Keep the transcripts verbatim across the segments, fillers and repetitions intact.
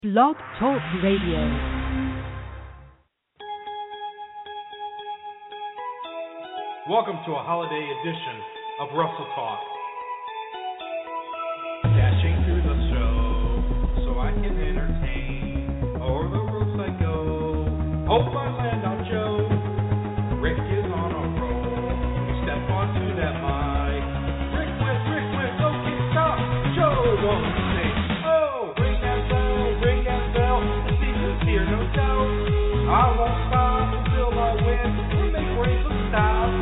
Blog Talk Radio. Welcome to a holiday edition of Wrestle Talk. Dashing through the show so I can entertain. Over the ropes I go. Hope I land on Joe. Rick is on a roll. We step onto that mic. Rick wins, Rick wins, okay, stop. Joe's on the stage. Oh, ring that bell, ring that bell. The season's here, no doubt. I won't stop until I win. We make way for style.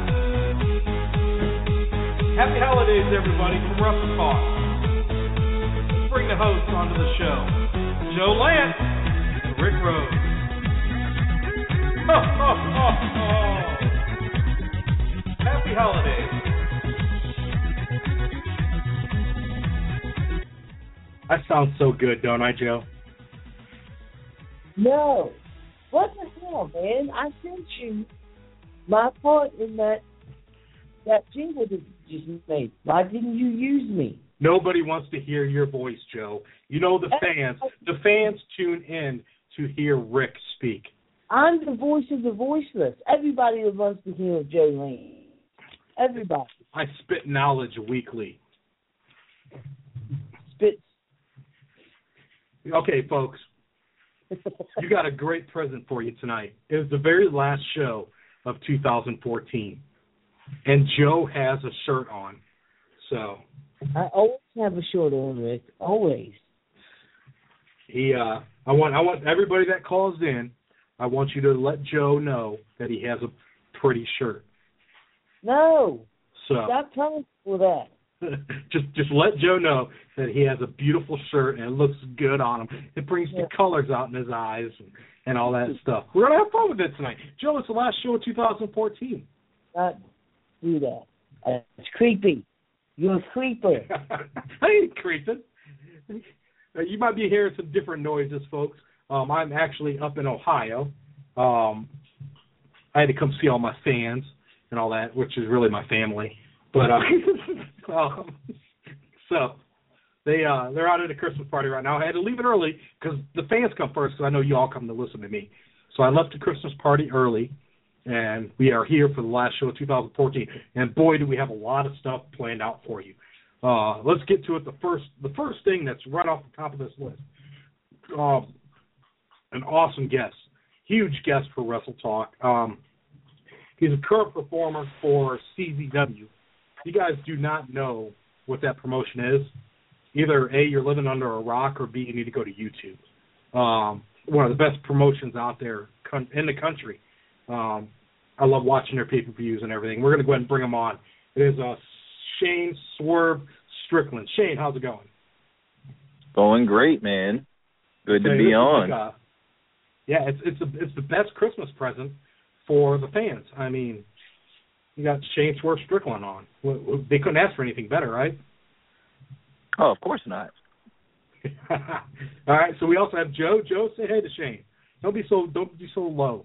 Happy holidays, everybody, from Wrestle Talk. Let's bring the hosts onto the show. Joe Lance and Rick Rose. Ho, ho, ho, ho. Happy holidays. That sounds so good, don't I, Joe? No. What the hell, man? I sent you my part in that that jingle that you just made. Why didn't you use me? Nobody wants to hear your voice, Joe. You know the fans. The fans tune in to hear Rick speak. I'm the voice of the voiceless. Everybody wants to hear Joe Lane. Everybody. I spit knowledge weekly. Spit. Okay, folks. You got a great present for you tonight. It was the very last show of two thousand fourteen. And Joe has a shirt on. So I always have a shirt on, Rick. Always. He uh I want I want everybody that calls in, I want you to let Joe know that he has a pretty shirt. No. So Stop telling people that. just just let Joe know that he has a beautiful shirt and it looks good on him. It brings Yeah. the colors out in his eyes and, and all that stuff. We're gonna have fun with it tonight. Joe, it's the last show of two thousand fourteen. Not do that. Uh, it's creepy. You're a creeper. I ain't creeping. You might be hearing some different noises, folks. Um, I'm actually up in Ohio. Um, I had to come see all my fans and all that, which is really my family. But uh, um, so they uh, they're out at a Christmas party right now. I had to leave it early because the fans come first. Because I know you all come to listen to me. So I left the Christmas party early. And we are here for the last show of two thousand fourteen. And boy, do we have a lot of stuff planned out for you. Uh, let's get to it. The first the first thing that's right off the top of this list. Um, an awesome guest. Huge guest for Wrestle Talk. Um, he's a current performer for C Z W. If you guys do not know what that promotion is, either A, you're living under a rock, or B, you need to go to YouTube. Um, one of the best promotions out there in the country. Um, I love watching their pay-per-views and everything. We're going to go ahead and bring them on. It is uh, Shane Swerve Strickland. Shane, how's it going? Going great, man. Good to Hey, be on. Like, uh, yeah, it's it's a, it's the best Christmas present for the fans. I mean, you got Shane Swerve Strickland on. They couldn't ask for anything better, right? Oh, of course not. All right. So we also have Joe. Joe, say hey to Shane. Don't be so don't be so low.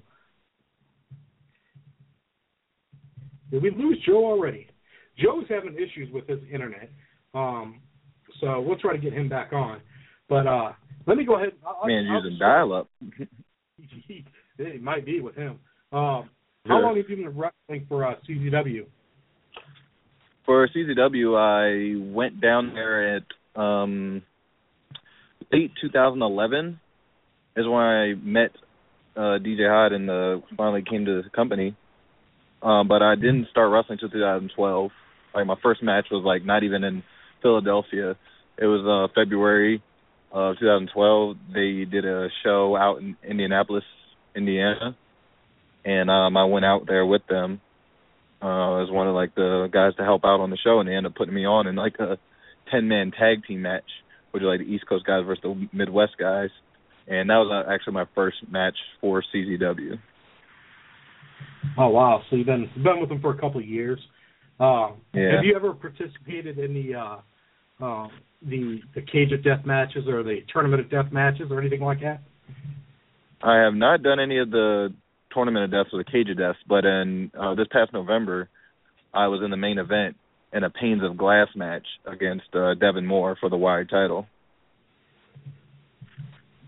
Did we lose Joe already? Joe's having issues with his internet, um, so we'll try to get him back on. But uh, let me go ahead. I'll, Man, I'll, using dial-up. It might be with him. Um, how long have you been wrestling for uh, C Z W? For C Z W, I went down there at um, late two thousand eleven is when I met uh, D J Hyde and uh, finally came to the company. Um, but I didn't start wrestling until two thousand twelve. Like, my first match was, like, not even in Philadelphia. It was uh, February of two thousand twelve. They did a show out in Indianapolis, Indiana, and um, I went out there with them uh, as one of, like, the guys to help out on the show, and they ended up putting me on in, like, a ten-man tag team match, which is, like, the East Coast guys versus the Midwest guys. And that was uh, actually my first match for C Z W. Oh wow! So you've been you've been with them for a couple of years. Uh, Yeah. Have you ever participated in the uh, uh, the the cage of death matches or the tournament of death matches or anything like that? I have not done any of the tournament of deaths or the cage of deaths, but in uh, this past November, I was in the main event in a Panes of Glass match against uh, Devin Moore for the Wired title.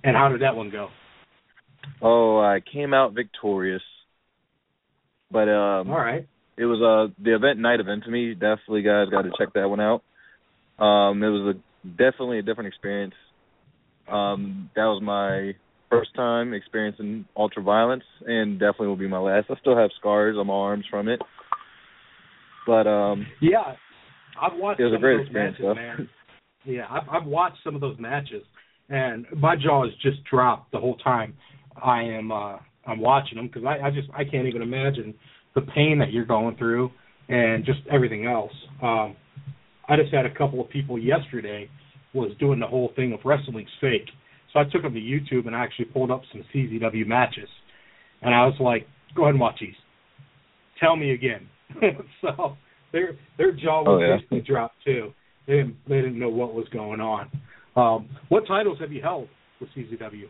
And how did that one go? Oh, I came out victorious. But um, all right, it was uh, the event Night Event to me. Definitely, guys, got to check that one out. Um, it was a, definitely a different experience. Um, that was my first time experiencing ultra-violence, and definitely will be my last. I still have scars on my arms from it. But um, yeah, I've watched it was some a great of those experience, matches, though. man. Yeah, I've, I've watched some of those matches, and my jaw is just dropped the whole time I am uh, I'm watching them, because I, I just I can't even imagine the pain that you're going through and just everything else. Um, I just had a couple of people yesterday was doing the whole thing of wrestling's fake, so I took them to YouTube and I actually pulled up some C Z W matches, and I was like, go ahead and watch these. Tell me again. So their their jaw was oh, yeah. basically dropped too. They didn't, they didn't know what was going on. Um, what titles have you held with C Z W?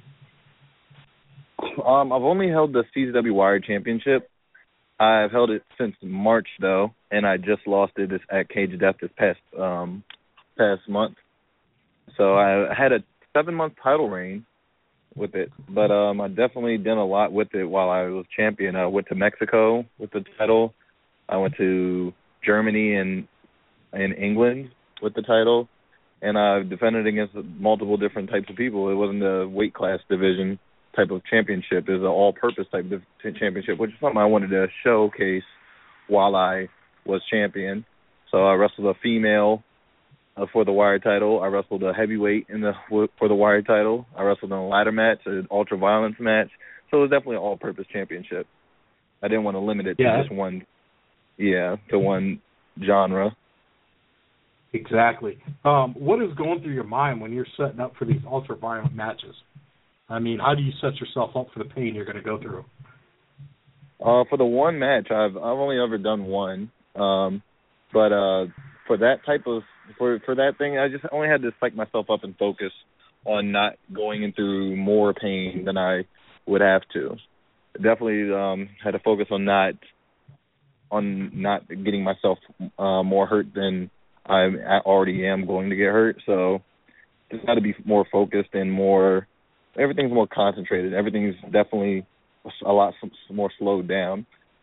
Um, I've only held the C Z W Wired Championship. I've held it since March, though, and I just lost it this, at Cage of Death this past um, past month. So I had a seven-month title reign with it, but um, I definitely did a lot with it while I was champion. I went to Mexico with the title. I went to Germany and in England with the title, and I've defended against multiple different types of people. It wasn't a weight class division type of championship. It was an all-purpose type of championship, which is something I wanted to showcase while I was champion. So I wrestled a female uh, for the Wired title. I wrestled a heavyweight in the for the Wired title. I wrestled in a ladder match, an ultra-violence match. So it was definitely an all-purpose championship. I didn't want to limit it to yeah. just one, yeah, to one genre. Exactly. Um, what is going through your mind when you're setting up for these ultra-violent matches? I mean, how do you set yourself up for the pain you're going to go through? Uh, for the one match, I've I've only ever done one, um, but uh, for that type of for for that thing, I just only had to psych myself up and focus on not going into more pain than I would have to. Definitely um, had to focus on not on not getting myself uh, more hurt than I already am going to get hurt. So just got to be more focused and more. Everything's more concentrated. Everything's definitely a lot more slowed down.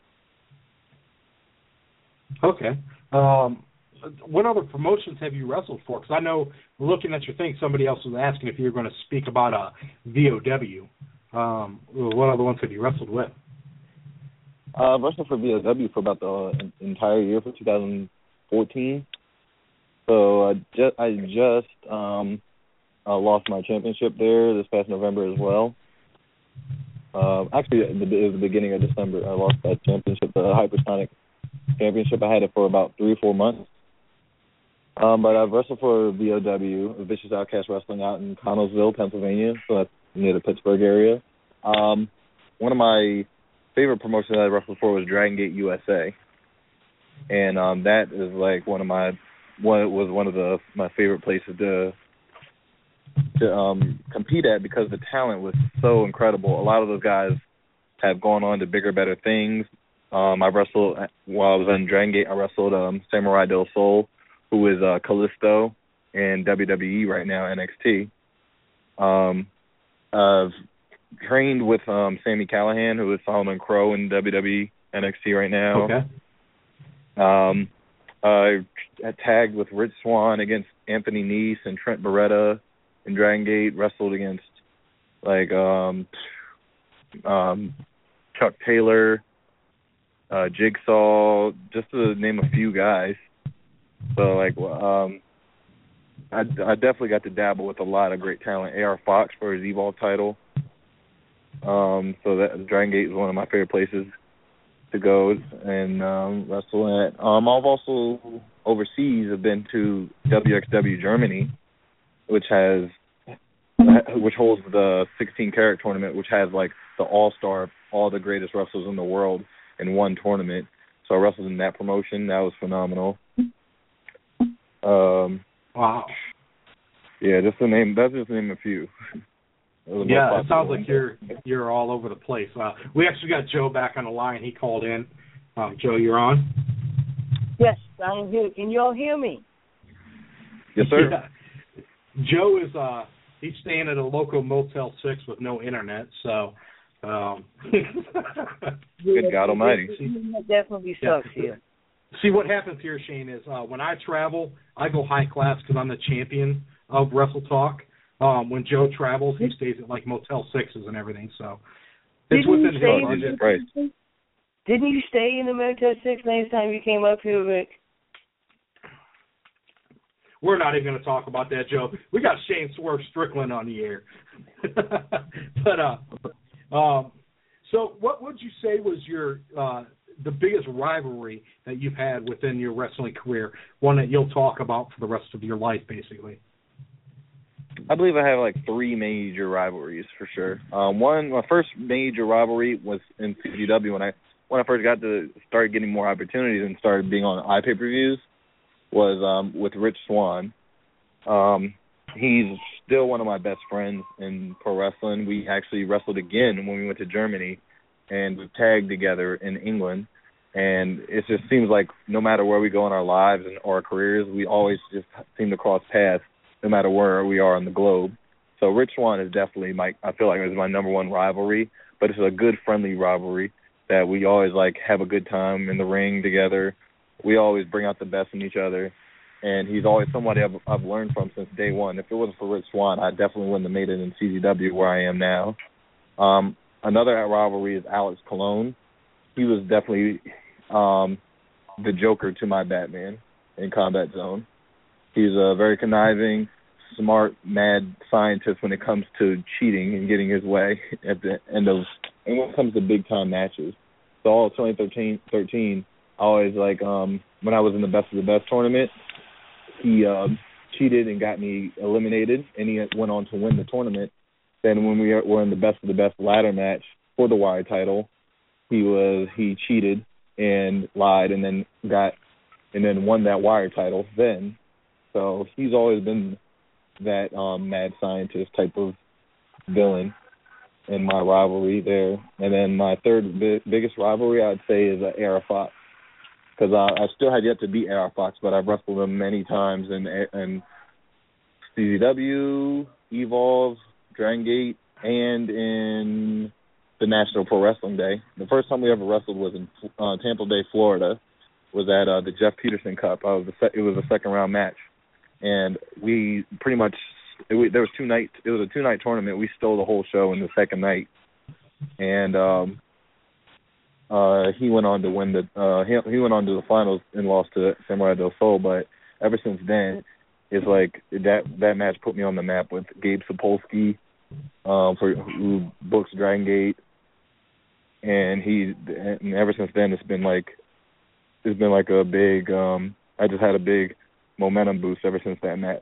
Okay. Um, what other promotions have you wrestled for? Because I know, looking at your thing, somebody else was asking if you were going to speak about a V O W. Um, what other ones have you wrestled with? Uh, I wrestled for V O W for about the entire year for two thousand fourteen. So I just, I just um, uh, lost my championship there this past November as well. Uh, actually, it was the beginning of December. I lost that championship, the Hypersonic Championship. I had it for about three or four months. Um, but I've wrestled for V O W, Vicious Outcast Wrestling, out in Connellsville, Pennsylvania, so that's near the Pittsburgh area. Um, one of my favorite promotions I wrestled for was Dragon Gate U S A, and um, that is like one of my one was one of the my favorite places to to um, compete at, because the talent was so incredible. A lot of those guys have gone on to bigger, better things. Um, I wrestled while I was in Dragon Gate. I wrestled um, Samurai Del Sol, who is uh, Kalisto in W W E right now, N X T. Um, I've trained with um, Sami Callihan, who is Solomon Crow in W W E N X T right now. Okay. Um, I tagged with Rich Swann against Anthony Nese and Trent Beretta in Dragon Gate. Wrestled against like um, um, Chuck Taylor, uh, Jigsaw, just to name a few guys. So like, um, I, I definitely got to dabble with a lot of great talent. A R Fox for his Evolve title. Um, so that Dragon Gate is one of my favorite places to go and um, wrestle at. Um, I've also overseas have been to W X W Germany, which has which holds the sixteen karat tournament, which has like the all star, all the greatest wrestlers in the world in one tournament. So I wrestled in that promotion. That was phenomenal. Um, wow. Yeah, just to name that's just to name a few. Yeah, it sounds like you're you're all over the place. Uh, we actually got Joe back on the line. He called in. Um, Joe, you're on? Yes, I am here. Can you all hear me? Yes, sir. Yeah. Joe is uh, he's staying at a local Motel six with no internet, so. Um, Good God Almighty! That definitely sucks yeah. here. See, what happens here, Shane, is uh, when I travel, I go high class because I'm the champion of Wrestle Talk. Um, when Joe travels, he stays at like Motel Sixes and everything, so it's Didn't within you his stay budget. Right. Didn't you stay in the Motel Six last time you came up here, Rick? We're not even going to talk about that, Joe. We got Shane Swerve Strickland on the air. but uh, um, so what would you say was your uh, the biggest rivalry that you've had within your wrestling career? One that you'll talk about for the rest of your life, basically. I believe I have like three major rivalries for sure. Um, one, my first major rivalry was in C G W when I when I first got to start getting more opportunities and started being on iPay-per-views. Was um, with Rich Swann. Um, he's still one of my best friends in pro wrestling. We actually wrestled again when we went to Germany, and we tagged together in England. And it just seems like no matter where we go in our lives and our careers, we always just seem to cross paths no matter where we are on the globe. So Rich Swann is definitely my, I feel like is my number one rivalry, but it's a good, friendly rivalry that we always like have a good time in the ring together. We always bring out the best in each other, and he's always somebody I've, I've learned from since day one. If it wasn't for Rich Swann, I definitely wouldn't have made it in C Z W where I am now. Um, another rivalry is Alex Colon. He was definitely um, the Joker to my Batman in Combat Zone. He's a very conniving, smart, mad scientist when it comes to cheating and getting his way at the end of, and when it comes to big-time matches. So all of twenty thirteen, I always like um, when I was in the Best of the Best tournament, he uh, cheated and got me eliminated, and he went on to win the tournament. Then when we were in the Best of the Best ladder match for the Wire title, he was he cheated and lied, and then got and then won that Wire title. Then, so he's always been that um, mad scientist type of villain in my rivalry there. And then my third bi- biggest rivalry, I'd say, is uh, Era Fox. Because uh, I still had yet to beat Era Fox, but I've wrestled him many times in, in C Z W, Evolve, Dragon Gate, and in the National Pro Wrestling Day. The first time we ever wrestled was in uh, Tampa Bay, Florida, was at uh, the Jeff Peterson Cup. I was the se- it was a second-round match. And we pretty much, it, we, there was two nights, it was a two-night tournament. We stole the whole show in the second night. And um, Uh, he went on to win the. Uh, he he went on to the finals and lost to Samurai del Sol. But ever since then, it's like that that match put me on the map with Gabe Sapolsky, um, for who books Dragon Gate, and he. And ever since then, it's been like, it's been like a big. Um, I just had a big momentum boost ever since that match.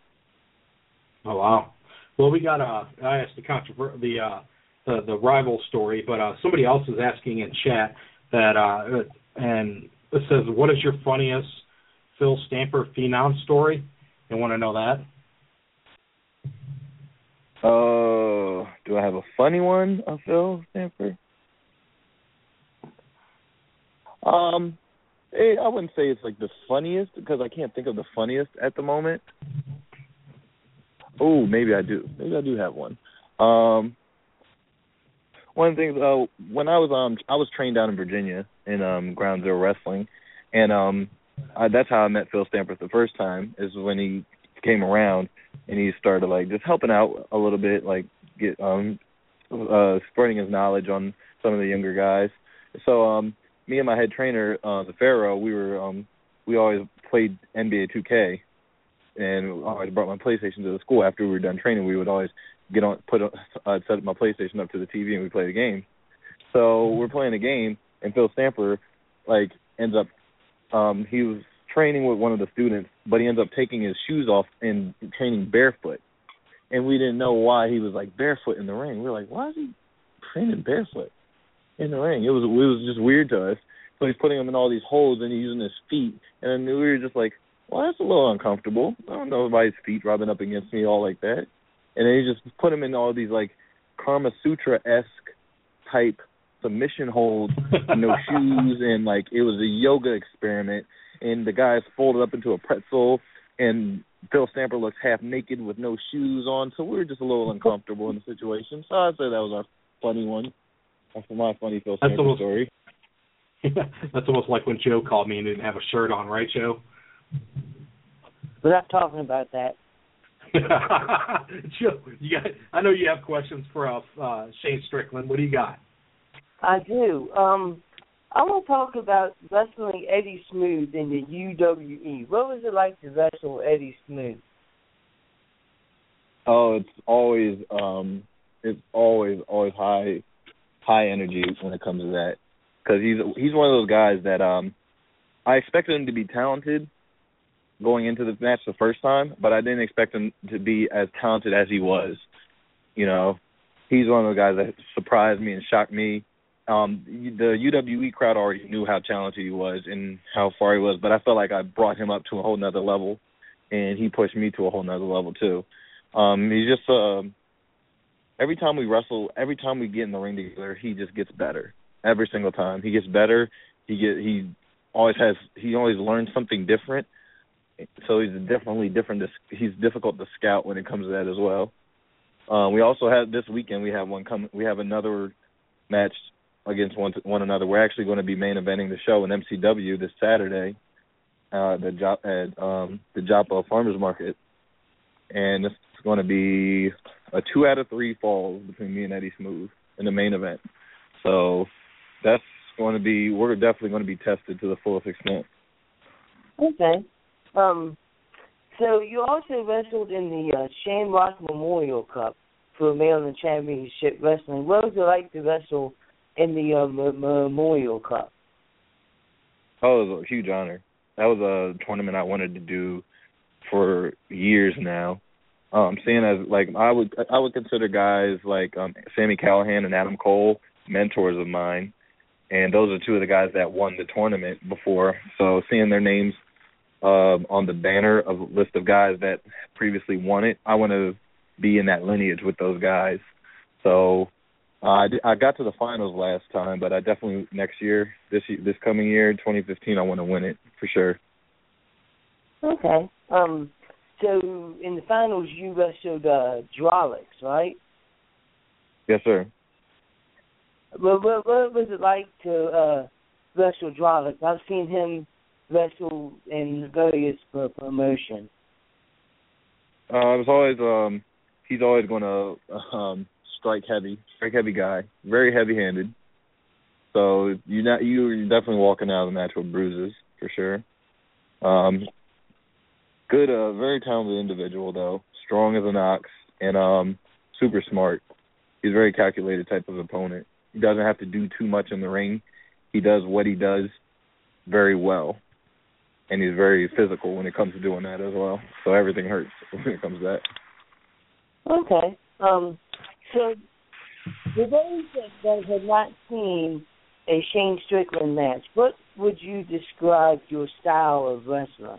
Oh wow! Well, we got uh, I asked the controver- the. Uh, The, the rival story, but uh, somebody else is asking in chat that, uh, and it says, what is your funniest Phil Stamper Phenom story? You want to know that? Oh, uh, do I have a funny one of Phil Stamper? Um, it, I wouldn't say it's like the funniest because I can't think of the funniest at the moment. Oh, maybe I do. Maybe I do have one. Um. One of the things, uh, when I was um, I was trained down in Virginia in um, Ground Zero Wrestling, and um, I, that's how I met Phil Stamper the first time. Is when he came around and he started like just helping out a little bit, like get um, uh, spreading his knowledge on some of the younger guys. So um, me and my head trainer, uh, the Pharaoh, we were um, we always played N B A two K, and I always brought my PlayStation to the school after we were done training. We would always get on, put, uh, set my PlayStation up to the T V and we play the game. So we're playing a game, and Phil Stamper, like, ends up, um, he was training with one of the students, but he ends up taking his shoes off and training barefoot. And we didn't know why he was, like, barefoot in the ring. We were like, why is he training barefoot in the ring? It was, it was just weird to us. So he's putting him in all these holes and he's using his feet. And then we were just like, well, that's a little uncomfortable. I don't know about his feet rubbing up against me all like that. And then he just put him in all these, like, Kama Sutra-esque type submission holds, no shoes, and, like, it was a yoga experiment. And the guys folded up into a pretzel, and Phil Stamper looks half naked with no shoes on, so we were just a little uncomfortable in the situation. So I'd say that was our funny one. That's my funny Phil Stamper almost, story. That's almost like when Joe called me and didn't have a shirt on, right, Joe? We're not talking about that. Joe, you got, I know you have questions for uh, uh, Shane Strickland. What do you got? I do. Um, I want to talk about wrestling Eddie Smooth in the U W E. What was it like to wrestle Eddie Smooth? Oh, it's always, um, it's always, always high, high energy when it comes to that. Because he's he's one of those guys that um, I expected him to be talented going into the match the first time, but I didn't expect him to be as talented as he was. You know, he's one of the guys that surprised me and shocked me. Um, the U W E crowd already knew how talented he was and how far he was, but I felt like I brought him up to a whole nother level, and he pushed me to a whole nother level too. Um, he's just uh, every time we wrestle, every time we get in the ring together, he just gets better. Every single time he gets better, he get he always has he always learns something different. So he's definitely different. To, he's difficult to scout when it comes to that as well. Uh, we also have this weekend. We have one coming. We have another match against one one another. We're actually going to be main eventing the show in M C W this Saturday uh, the job at um, the Joppa Farmers Market, and it's going to be a two out of three falls between me and Eddie Smooth in the main event. So that's going to be. We're definitely going to be tested to the fullest extent. Okay. Um, so you also wrestled in the uh, Shane Rock Memorial Cup for Maryland Championship Wrestling. What was it like to wrestle in the uh, M- Memorial Cup? Oh, it was a huge honor. That was a tournament I wanted to do for years now. Um, seeing as like I would I would consider guys like um, Sami Callihan and Adam Cole mentors of mine, and those are two of the guys that won the tournament before. So seeing their names Uh, on the banner of a list of guys that previously won it, I want to be in that lineage with those guys. So uh, I, d- I got to the finals last time, but I definitely next year, this this coming year, twenty fifteen, I want to win it for sure. Okay. Um. So in the finals, you wrestled uh, Drolix, right? Yes, sir. Well, what, what was it like to uh, wrestle Drolix? I've seen him wrestle in various promotions. Uh, it's always um, he's always going to um, strike heavy, strike heavy guy, very heavy-handed. So you not you you're definitely walking out of the match with bruises for sure. Um, good, uh, very talented individual though, strong as an ox, and um, super smart. He's a very calculated type of opponent. He doesn't have to do too much in the ring. He does what he does very well. And he's very physical when it comes to doing that as well. So everything hurts when it comes to that. Okay. Um, so for those that, that have not seen a Shane Strickland match, what would you describe your style of wrestling?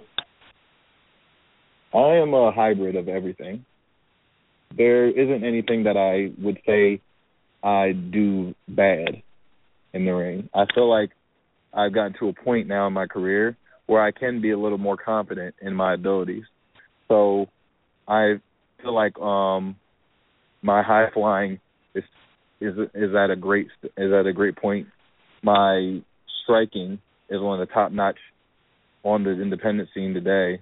I am a hybrid of everything. There isn't anything that I would say I do bad in the ring. I feel like I've gotten to a point now in my career where I can be a little more confident in my abilities. So I feel like um, my high flying is is is at a great is at a great point. My striking is one of the top notch on the independent scene today.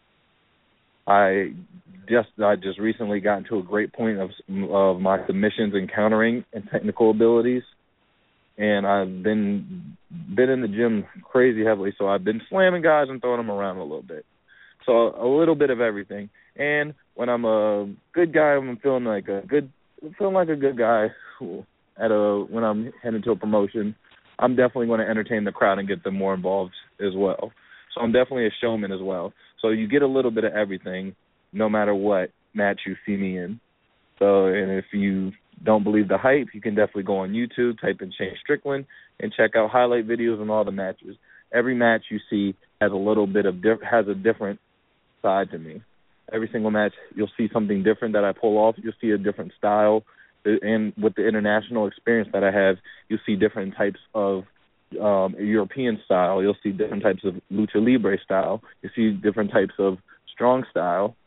I just I just recently gotten to a great point of of my submissions and countering and technical abilities. And I've been been in the gym crazy heavily, so I've been slamming guys and throwing them around a little bit. So a little bit of everything. And when I'm a good guy, I'm feeling like a good, feeling like a good guy. At a when I'm heading to a promotion, I'm definitely going to entertain the crowd and get them more involved as well. So I'm definitely a showman as well. So you get a little bit of everything, no matter what match you see me in. So and if you don't believe the hype, you can definitely go on YouTube, type in Shane Strickland, and check out highlight videos on all the matches. Every match you see has a little bit of diff- has a different side to me. Every single match, you'll see something different that I pull off. You'll see a different style, and with the international experience that I have, you'll see different types of um, European style. You'll see different types of lucha libre style. You see different types of strong style.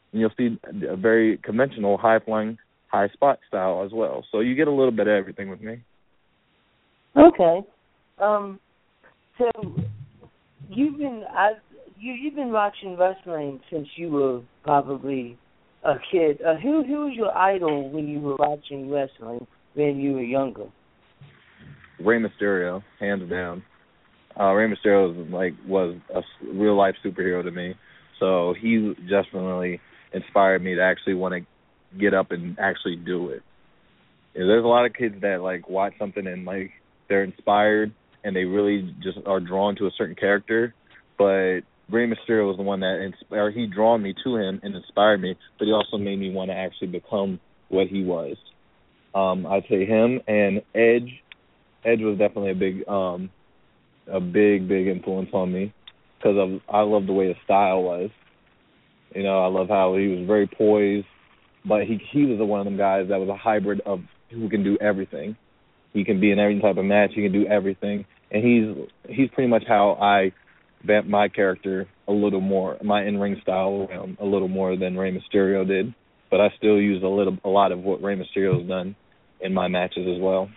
and you'll see a very conventional high flying, high spot style as well. So you get a little bit of everything with me. Okay. Um. So you've been I you you've been watching wrestling since you were probably a kid. Uh, who who was your idol when you were watching wrestling when you were younger? Rey Mysterio, hands down. Uh, Rey Mysterio was like was a real life superhero to me. So he definitely inspired me to actually want to get up and actually do it. You know, there's a lot of kids that like watch something and like they're inspired and they really just are drawn to a certain character. But Rey Mysterio was the one that inspired. He drawn me to him and inspired me, but he also made me want to actually become what he was. Um, I'd say him and Edge. Edge was definitely a big, um, a big, big influence on me because of I love the way his style was. You know, I love how he was very poised, but he he was one of them guys that was a hybrid of who can do everything. He can be in every type of match. He can do everything, and he's he's pretty much how I vamp my character a little more, my in-ring style around a little more than Rey Mysterio did. But I still use a little, a lot of what Rey Mysterio's done in my matches as well.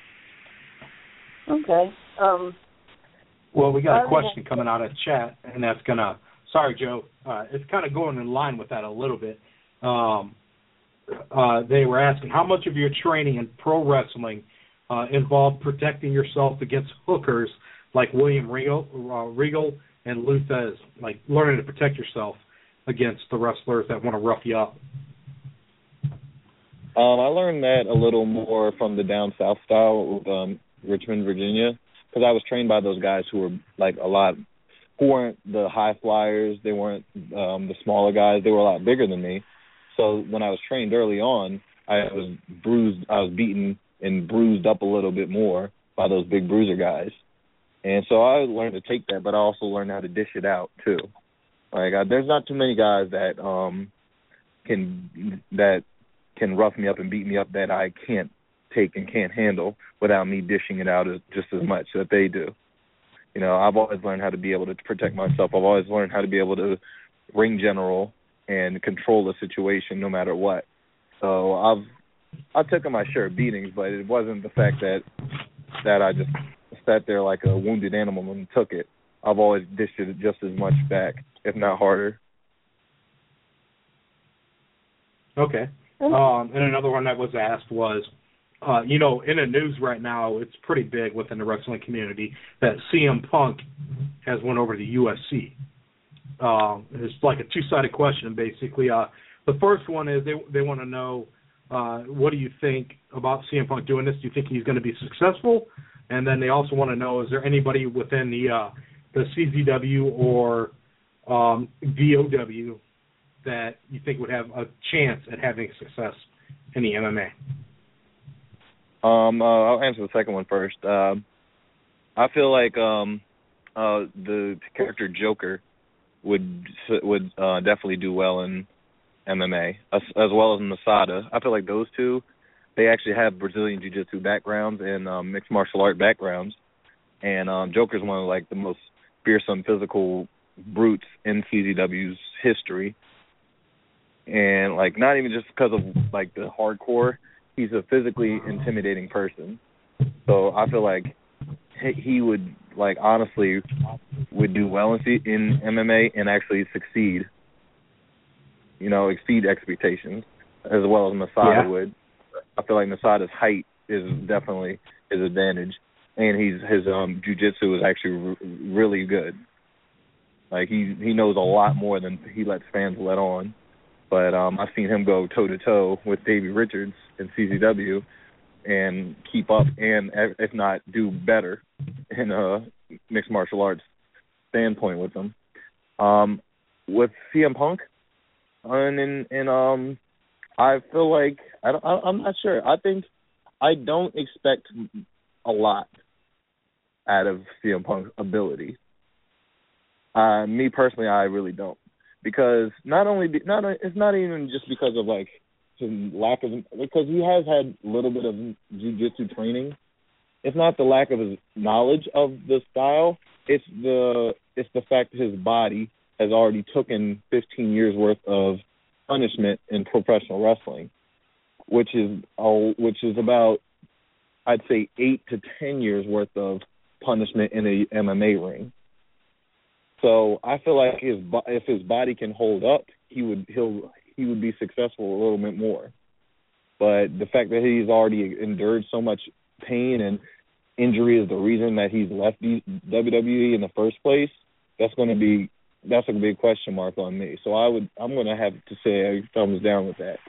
Okay. Um. Well, we got a question coming out of chat, and that's gonna. Sorry, Joe. Uh, it's kind of going in line with that a little bit. Um, uh, they were asking how much of your training in pro wrestling uh, involved protecting yourself against hookers like William Regal, uh, Regal and Lou Thesz, like learning to protect yourself against the wrestlers that want to rough you up. Um, I learned that a little more from the down south style with um, Richmond, Virginia, because I was trained by those guys who were like a lot, who weren't the high flyers, they weren't um, the smaller guys, they were a lot bigger than me. So when I was trained early on, I was bruised, I was beaten and bruised up a little bit more by those big bruiser guys. And so I learned to take that, but I also learned how to dish it out too. Like I, there's not too many guys that um, can that can rough me up and beat me up that I can't take and can't handle without me dishing it out as, just as much that they do. You know, I've always learned how to be able to protect myself. I've always learned how to be able to ring general and control the situation no matter what. So I've I took my share of beatings, but it wasn't the fact that that I just sat there like a wounded animal and took it. I've always dished it just as much back, if not harder. Okay. Um, and another one that was asked was, uh, you know, in the news right now, it's pretty big within the wrestling community that C M Punk has went over to U F C. Um, it's like a two-sided question, basically. Uh, the first one is they they want to know, uh, what do you think about C M Punk doing this? Do you think he's going to be successful? And then they also want to know, is there anybody within the uh, the C Z W or um, V O W that you think would have a chance at having success in the M M A? Um, uh, I'll answer the second one first. Uh, I feel like um, uh, the character Joker would would uh, definitely do well in M M A, as, as well as Masada. I feel like those two, they actually have Brazilian Jiu-Jitsu backgrounds and um, mixed martial art backgrounds. And um, Joker's one of like the most fearsome physical brutes in C Z W's history. And like not even just because of like the hardcore, he's a physically intimidating person. So I feel like he would like honestly would do well in, C- in M M A and actually succeed. You know, exceed expectations as well as Masada yeah. would. I feel like Masada's height is definitely his advantage, and he's his um jiu-jitsu is actually r- really good. Like he he knows a lot more than he lets fans let on. But um, I've seen him go toe-to-toe with Davey Richards in C Z W and keep up and, if not, do better in a mixed martial arts standpoint with him. Um, with C M Punk, and, and, and um, I feel like, I don't, I'm not sure. I think I don't expect a lot out of C M Punk's ability. Uh, me personally, I really don't. Because not only be, not it's not even just because of like his lack of because he has had a little bit of jiu-jitsu training. It's not the lack of his knowledge of the style. It's the it's the fact that his body has already taken fifteen years worth of punishment in professional wrestling, which is uh, which is about, I'd say, eight to ten years worth of punishment in a M M A ring. So I feel like his if his body can hold up, he would he'll he would be successful a little bit more. But the fact that he's already endured so much pain and injury is the reason that he's left W W E in the first place, that's going to be that's a big question mark on me. So I would I'm going to have to say a thumbs down with that.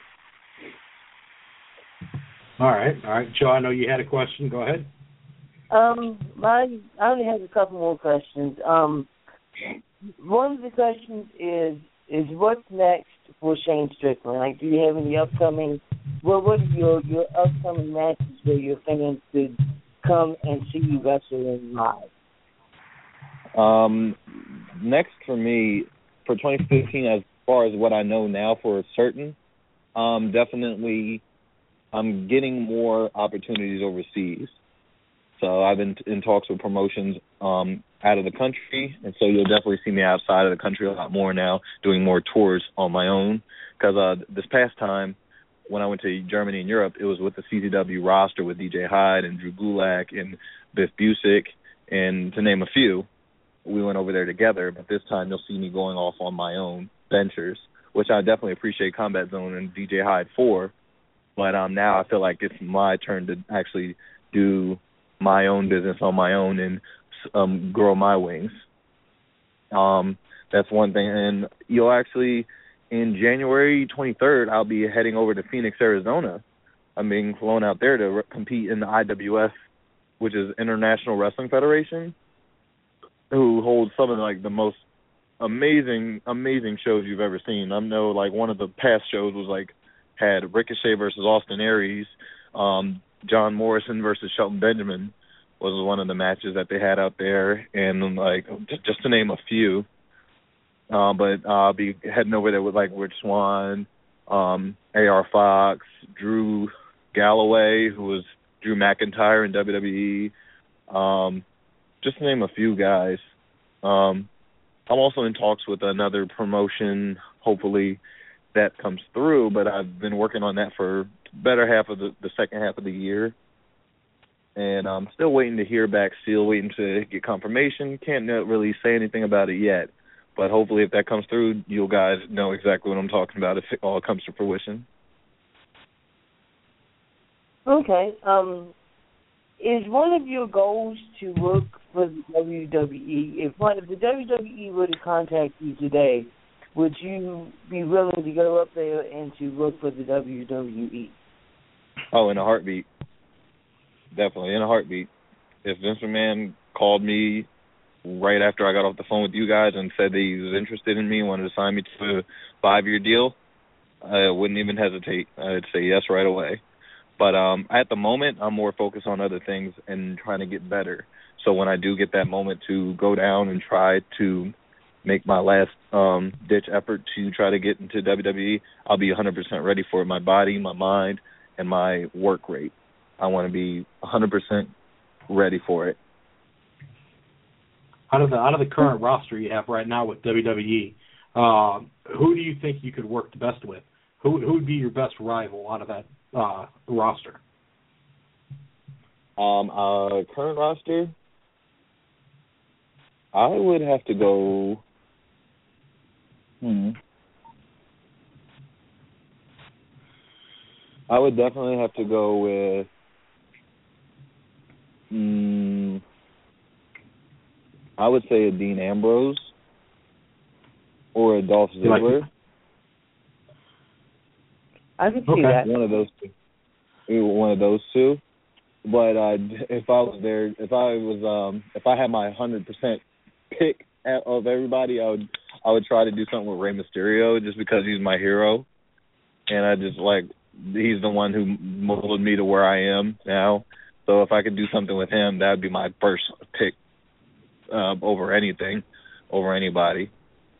All right, all right, Joe. I know you had a question. Go ahead. Um, my I only have a couple more questions. Um, one of the questions is is what's next for Shane Strickland? Like, do you have any upcoming? Well, what are your your upcoming matches where your fans could come and see you wrestle in live? Um, next for me for twenty fifteen, as far as what I know now for certain, um, definitely I'm getting more opportunities overseas. So I've been in talks with promotions um, out of the country, and so you'll definitely see me outside of the country a lot more now, doing more tours on my own. Because uh, this past time, when I went to Germany and Europe, it was with the C Z W roster with D J Hyde and Drew Gulak and Biff Busick, and to name a few. We went over there together, but this time you'll see me going off on my own ventures, which I definitely appreciate Combat Zone and D J Hyde for. But um, now I feel like it's my turn to actually do my own business on my own and um, grow my wings. Um, that's one thing. And you'll actually, in January twenty-third, I'll be heading over to Phoenix, Arizona. I'm being flown out there to re- compete in the I W F, which is International Wrestling Federation, who holds some of like the most amazing, amazing shows you've ever seen. I know like one of the past shows was like had Ricochet versus Austin Aries, um, John Morrison versus Shelton Benjamin was one of the matches that they had out there, and like just, just to name a few. Uh, but uh, I'll be heading over there with like Rich Swann, um, A R Fox, Drew Galloway, who was Drew McIntyre in W W E, um, just to name a few guys. Um, I'm also in talks with another promotion, hopefully that comes through, but I've been working on that for better half of the, the second half of the year. And I'm still waiting to hear back, still waiting to get confirmation. Can't really say anything about it yet. But hopefully if that comes through, you guys know exactly what I'm talking about if it all comes to fruition. Okay. Um, is one of your goals to work for the W W E? If one if the W W E were to contact you today, would you be willing to go up there and to work for the W W E? Oh, in a heartbeat. Definitely, in a heartbeat. If Vince McMahon called me right after I got off the phone with you guys and said that he was interested in me, wanted to sign me to a five-year deal, I wouldn't even hesitate. I'd say yes right away. But um, at the moment, I'm more focused on other things and trying to get better. So when I do get that moment to go down and try to make my last um, ditch effort to try to get into W W E, I'll be one hundred percent ready for it. My body, my mind, and my work rate. I want to be one hundred percent ready for it. Out of the out of the current roster you have right now with W W E, uh, who do you think you could work the best with? Who who would be your best rival out of that uh, roster? Um, uh, current roster, I would have to go. Hmm. I would definitely have to go with. Mm, I would say a Dean Ambrose or a Dolph Ziggler. I can see okay. that. One of those two. One of those two. But uh, if I was there, if I was, um, if I had my one hundred percent pick of everybody, I would, I would try to do something with Rey Mysterio just because he's my hero, and I just like he's the one who molded me to where I am now. So if I could do something with him, that would be my first pick uh, over anything, over anybody.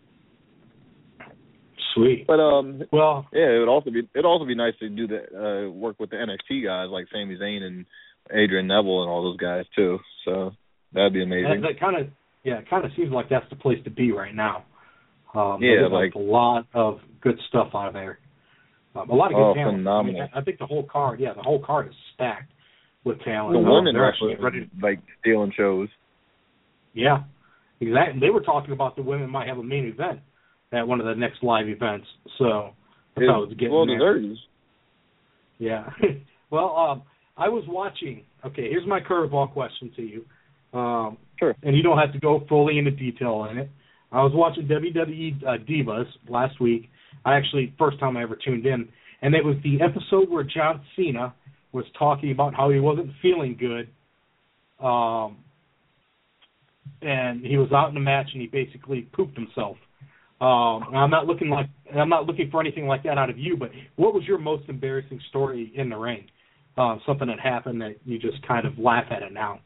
Sweet. But um, well, yeah, it would also be it'd also be nice to do the uh, work with the N X T guys like Sami Zayn and Adrian Neville and all those guys too. So that'd be amazing. That, that kind of yeah, it kind of seems like that's the place to be right now. Um, yeah, like a lot of good stuff out of there. Um, a lot of good oh, talent. phenomenal. I, mean, I think the whole card, yeah, the whole card is stacked with talent. The um, women they're wrestlers actually ready to, like stealing shows. Yeah, exactly. They were talking about the women might have a main event at one of the next live events. So that's how I was getting well there. deserved. Yeah. well, um, I was watching. Okay, here's my curveball question to you. Um, sure. And you don't have to go fully into detail in it. I was watching W W E uh, Divas last week. I actually, first time I ever tuned in. And it was the episode where John Cena was talking about how he wasn't feeling good. Um, and he was out in the match and he basically pooped himself. Um, and I'm not looking like I'm not looking for anything like that out of you, but what was your most embarrassing story in the ring? Uh, something that happened that you just kind of laugh at it now.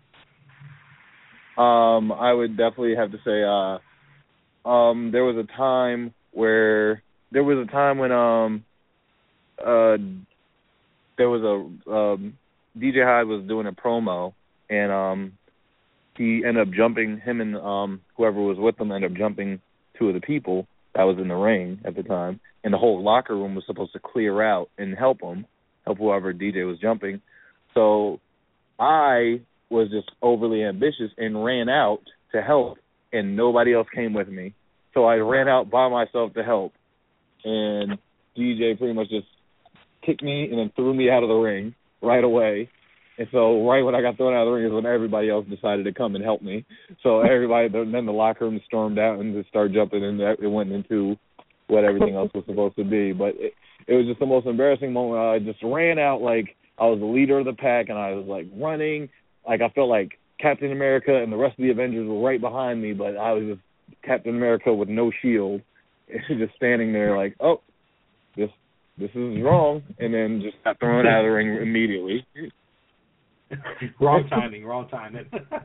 Um, I would definitely have to say, uh, um, there was a time where there was a time when um, uh, there was a um, D J Hyde was doing a promo, and um, he ended up jumping. Him and um, whoever was with him ended up jumping two of the people that was in the ring at the time, and the whole locker room was supposed to clear out and help him, help whoever D J was jumping. So I was just overly ambitious and ran out to help, and nobody else came with me. So I ran out by myself to help, and D J pretty much just kicked me and then threw me out of the ring right away. And so right when I got thrown out of the ring is when everybody else decided to come and help me. So everybody, then the locker room stormed out and just started jumping, and it went into what everything else was supposed to be. But it, it was just the most embarrassing moment. I just ran out like I was the leader of the pack, and I was like running. Like I felt like Captain America and the rest of the Avengers were right behind me, but I was just Captain America with no shield, just standing there like, oh, this this is wrong, and then just got thrown out of the ring immediately. wrong timing, wrong timing.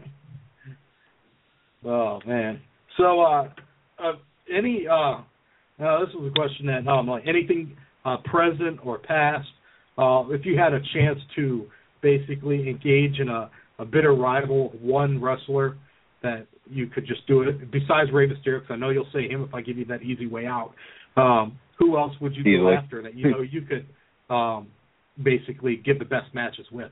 Oh man. So, uh, uh any uh, uh, this was a question that um, like anything uh, present or past, uh, if you had a chance to basically engage in a, a bitter rival, one wrestler that you could just do it besides Rey Mysterio, because I know you'll say him if I give you that easy way out. Um, who else would you go Easily. after that you know you could um, basically give the best matches with?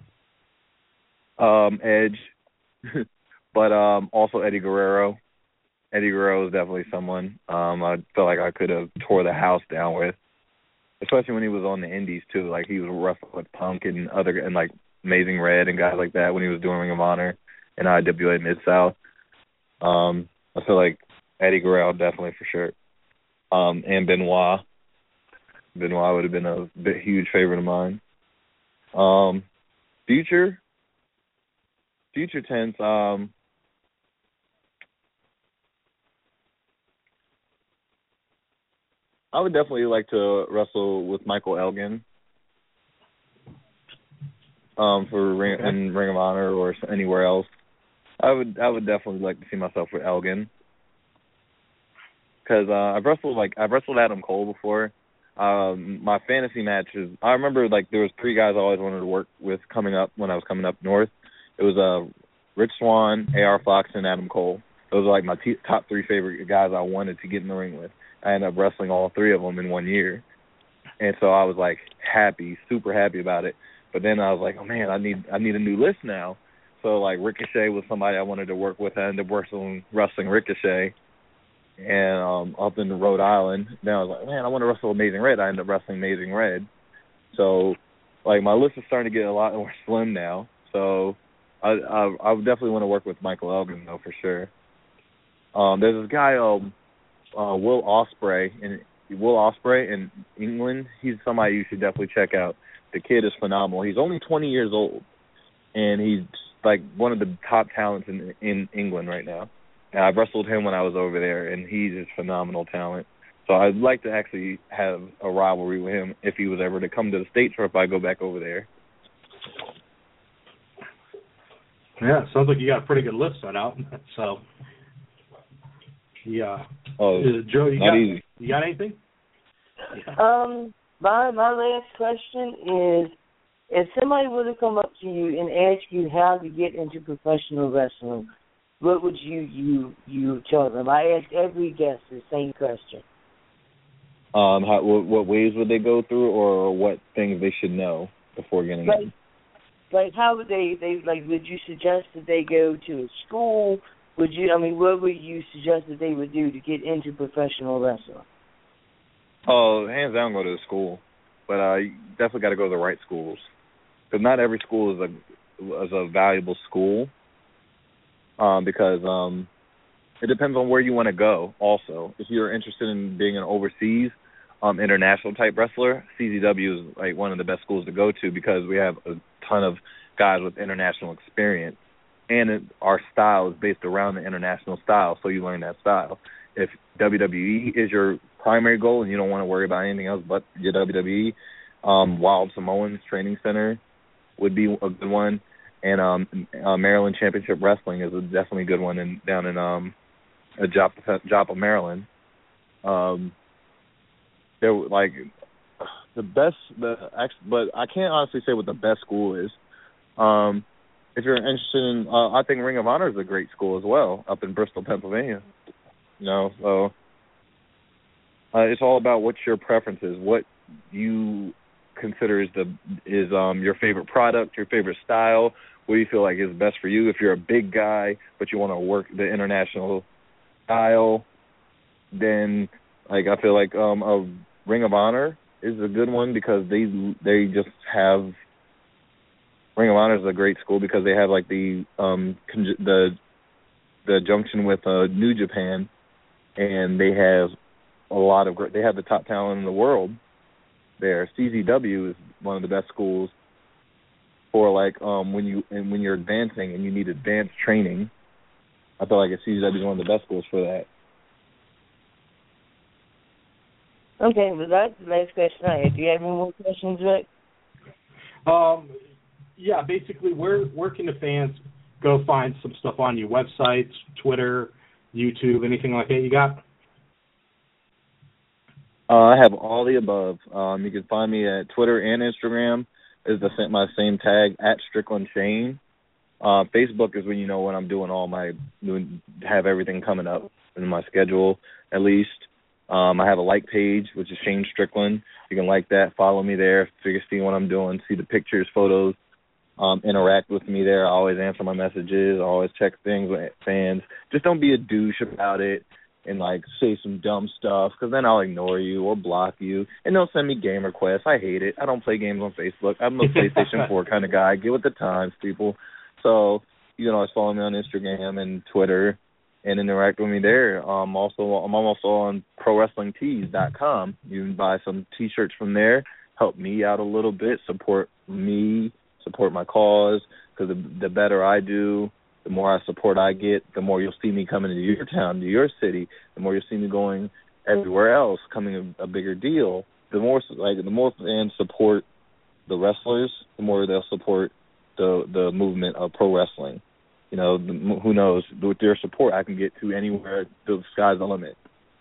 Um, Edge, but um, also Eddie Guerrero. Eddie Guerrero is definitely someone um, I felt like I could have tore the house down with, especially when he was on the Indies too. Like he was wrestling with Punk and other and like Amazing Red and guys like that when he was doing Ring of Honor and I W A Mid South. Um, I feel like Eddie Guerrero definitely for sure, um, and Benoit. Benoit would have been a bit huge favorite of mine. Um, future. Future tense, um, I would definitely like to wrestle with Michael Elgin um, for Ring, okay. in Ring of Honor or anywhere else. I would I would definitely like to see myself with Elgin because uh, I've wrestled like I've wrestled Adam Cole before. Um, my fantasy matches, I remember like there was three guys I always wanted to work with coming up when I was coming up north. It was uh, Rich Swann, A R Fox, and Adam Cole. Those are like my t- top three favorite guys I wanted to get in the ring with. I ended up wrestling all three of them in one year. And so I was like happy, super happy about it. But then I was like, oh man, I need I need a new list now. So like Ricochet was somebody I wanted to work with. I ended up wrestling, wrestling Ricochet and um, up in Rhode Island. Then I was like, man, I want to wrestle Amazing Red. I ended up wrestling Amazing Red. So like my list is starting to get a lot more slim now. So I, I, I would definitely want to work with Michael Elgin, though, for sure. Um, there's this guy, um, uh, Will Ospreay, in Will Ospreay in England. He's somebody you should definitely check out. The kid is phenomenal. He's only twenty years old, and he's like one of the top talents in in England right now. And I wrestled him when I was over there, and he's just phenomenal talent. So I'd like to actually have a rivalry with him if he was ever to come to the States or if I go back over there. Yeah, sounds like you got a pretty good list set out. So, yeah. Oh, uh, Joe, you not got easy. you got anything? Yeah. Um, my my last question is: if somebody were to come up to you and ask you how to get into professional wrestling, what would you you you tell them? I ask every guest the same question. Um, how, what, what ways would they go through, or what things they should know before getting like, in? Like, how would they, they, like, would you suggest that they go to a school? Would you, I mean, what would you suggest that they would do to get into professional wrestling? Oh, hands down, go to the school. But uh, you definitely got to go to the right schools. Because not every school is a, is a valuable school. Um, because um, it depends on where you want to go also. If you're interested in being an overseas um, international type wrestler, C Z W is like one of the best schools to go to because we have a ton of guys with international experience. And it, our style is based around the international style, so you learn that style. If W W E is your primary goal and you don't want to worry about anything else but your W W E, um, Wild Samoans Training Center would be a good one. And um, uh, Maryland Championship Wrestling is a definitely a good one in, down in um, Joppa, Joppa, Maryland. Um, they're like the best, the but I can't honestly say what the best school is. Um, if you're interested in, uh, I think Ring of Honor is a great school as well, up in Bristol, Pennsylvania. You know, so uh, it's all about what your preference is, what you consider is the is um your favorite product, your favorite style. What do you feel like is best for you? If you're a big guy but you want to work the international style, then like I feel like um a Ring of Honor is a good one because they they just have Ring of Honor is a great school because they have like the um con- the the junction with uh, New Japan, and they have a lot of great. They have the top talent in the world there. C Z W is one of the best schools for like um when you and when you're advancing and you need advanced training. I feel like C Z W is one of the best schools for that. Okay, well that's the last question I had. Do you have any more questions, Rick? Um, yeah, basically, where where can the fans go find some stuff on you? Websites, Twitter, YouTube, anything like that you got? Uh, I have all the above. Um, you can find me at Twitter and Instagram. Is the same, my same tag at Strickland Shane. Uh, Facebook is when you know when I'm doing all my doing have everything coming up in my schedule at least. Um, I have a like page which is Shane Strickland. You can like that, follow me there, so you can see what I'm doing, see the pictures, photos, um, interact with me there. I always answer my messages. I always check things with fans. Just don't be a douche about it and, like, say some dumb stuff, because then I'll ignore you or block you. And they'll send me game requests. I hate it. I don't play games on Facebook. I'm a PlayStation four kind of guy. Get with the times, people. So you can always follow me on Instagram and Twitter and interact with me there. Um, also, I'm also on Pro Wrestling Tees dot com. You can buy some T-shirts from there. Help me out a little bit. Support me. Support my cause, because the, the better I do, the more I support I get, the more you'll see me coming to your town, to your city, the more you'll see me going everywhere else, coming a, a bigger deal. The more like the more fans support the wrestlers, the more they'll support the the movement of pro wrestling. You know, the, who knows? With their support, I can get to anywhere. The sky's the limit.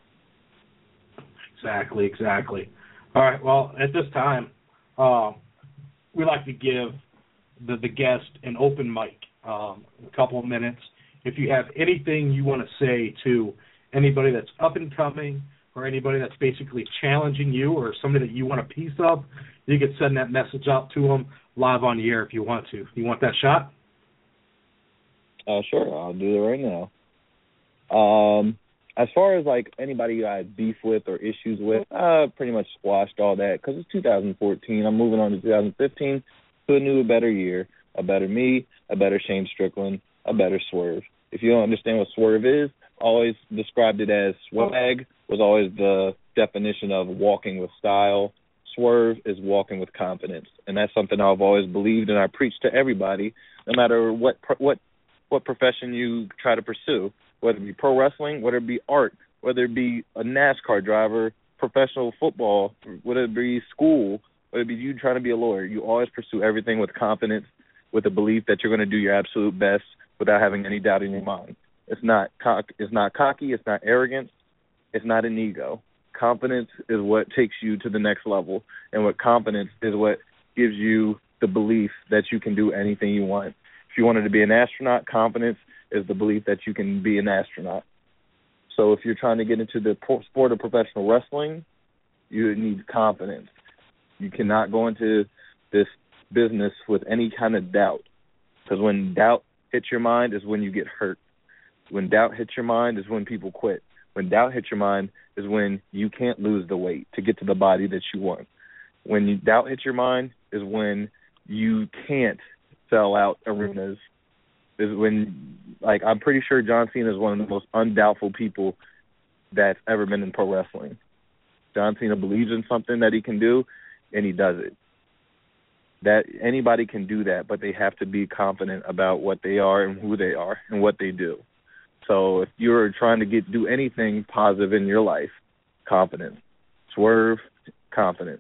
Exactly, exactly. All right. Well, at this time, uh, we like to give the the guest an open mic. Um, a couple of minutes. If you have anything you want to say to anybody that's up and coming or anybody that's basically challenging you or somebody that you want a piece of, you can send that message out to them live on the air if you want to. You want that shot? Uh, sure, I'll do it right now. Um, as far as, like, anybody I have beef with or issues with, I pretty much squashed all that because it's two thousand fourteen. I'm moving on to two thousand fifteen to a new, better year. A better me, a better Shane Strickland, a better Swerve. If you don't understand what Swerve is, always described it as swag, was always the definition of walking with style. Swerve is walking with confidence, and that's something I've always believed, and I preach to everybody, no matter what what what profession you try to pursue, whether it be pro wrestling, whether it be art, whether it be a NASCAR driver, professional football, whether it be school, whether it be you trying to be a lawyer. You always pursue everything with confidence, with the belief that you're going to do your absolute best without having any doubt in your mind. It's not cock, it's not cocky, it's not arrogance, it's not an ego. Confidence is what takes you to the next level, and what confidence is what gives you the belief that you can do anything you want. If you wanted to be an astronaut, confidence is the belief that you can be an astronaut. So if you're trying to get into the sport of professional wrestling, you need confidence. You cannot go into this business with any kind of doubt, because when doubt hits your mind is when you get hurt. When doubt hits your mind is when people quit. When doubt hits your mind is when you can't lose the weight to get to the body that you want. When you, doubt hits your mind is when you can't sell out arenas. Is when, like, I'm pretty sure John Cena is one of the most undoubtful people that's ever been in pro wrestling. John Cena believes in something that he can do, and he does it. That anybody can do that, but they have to be confident about what they are and who they are and what they do. So if you're trying to get do anything positive in your life, confidence. Swerve, confidence.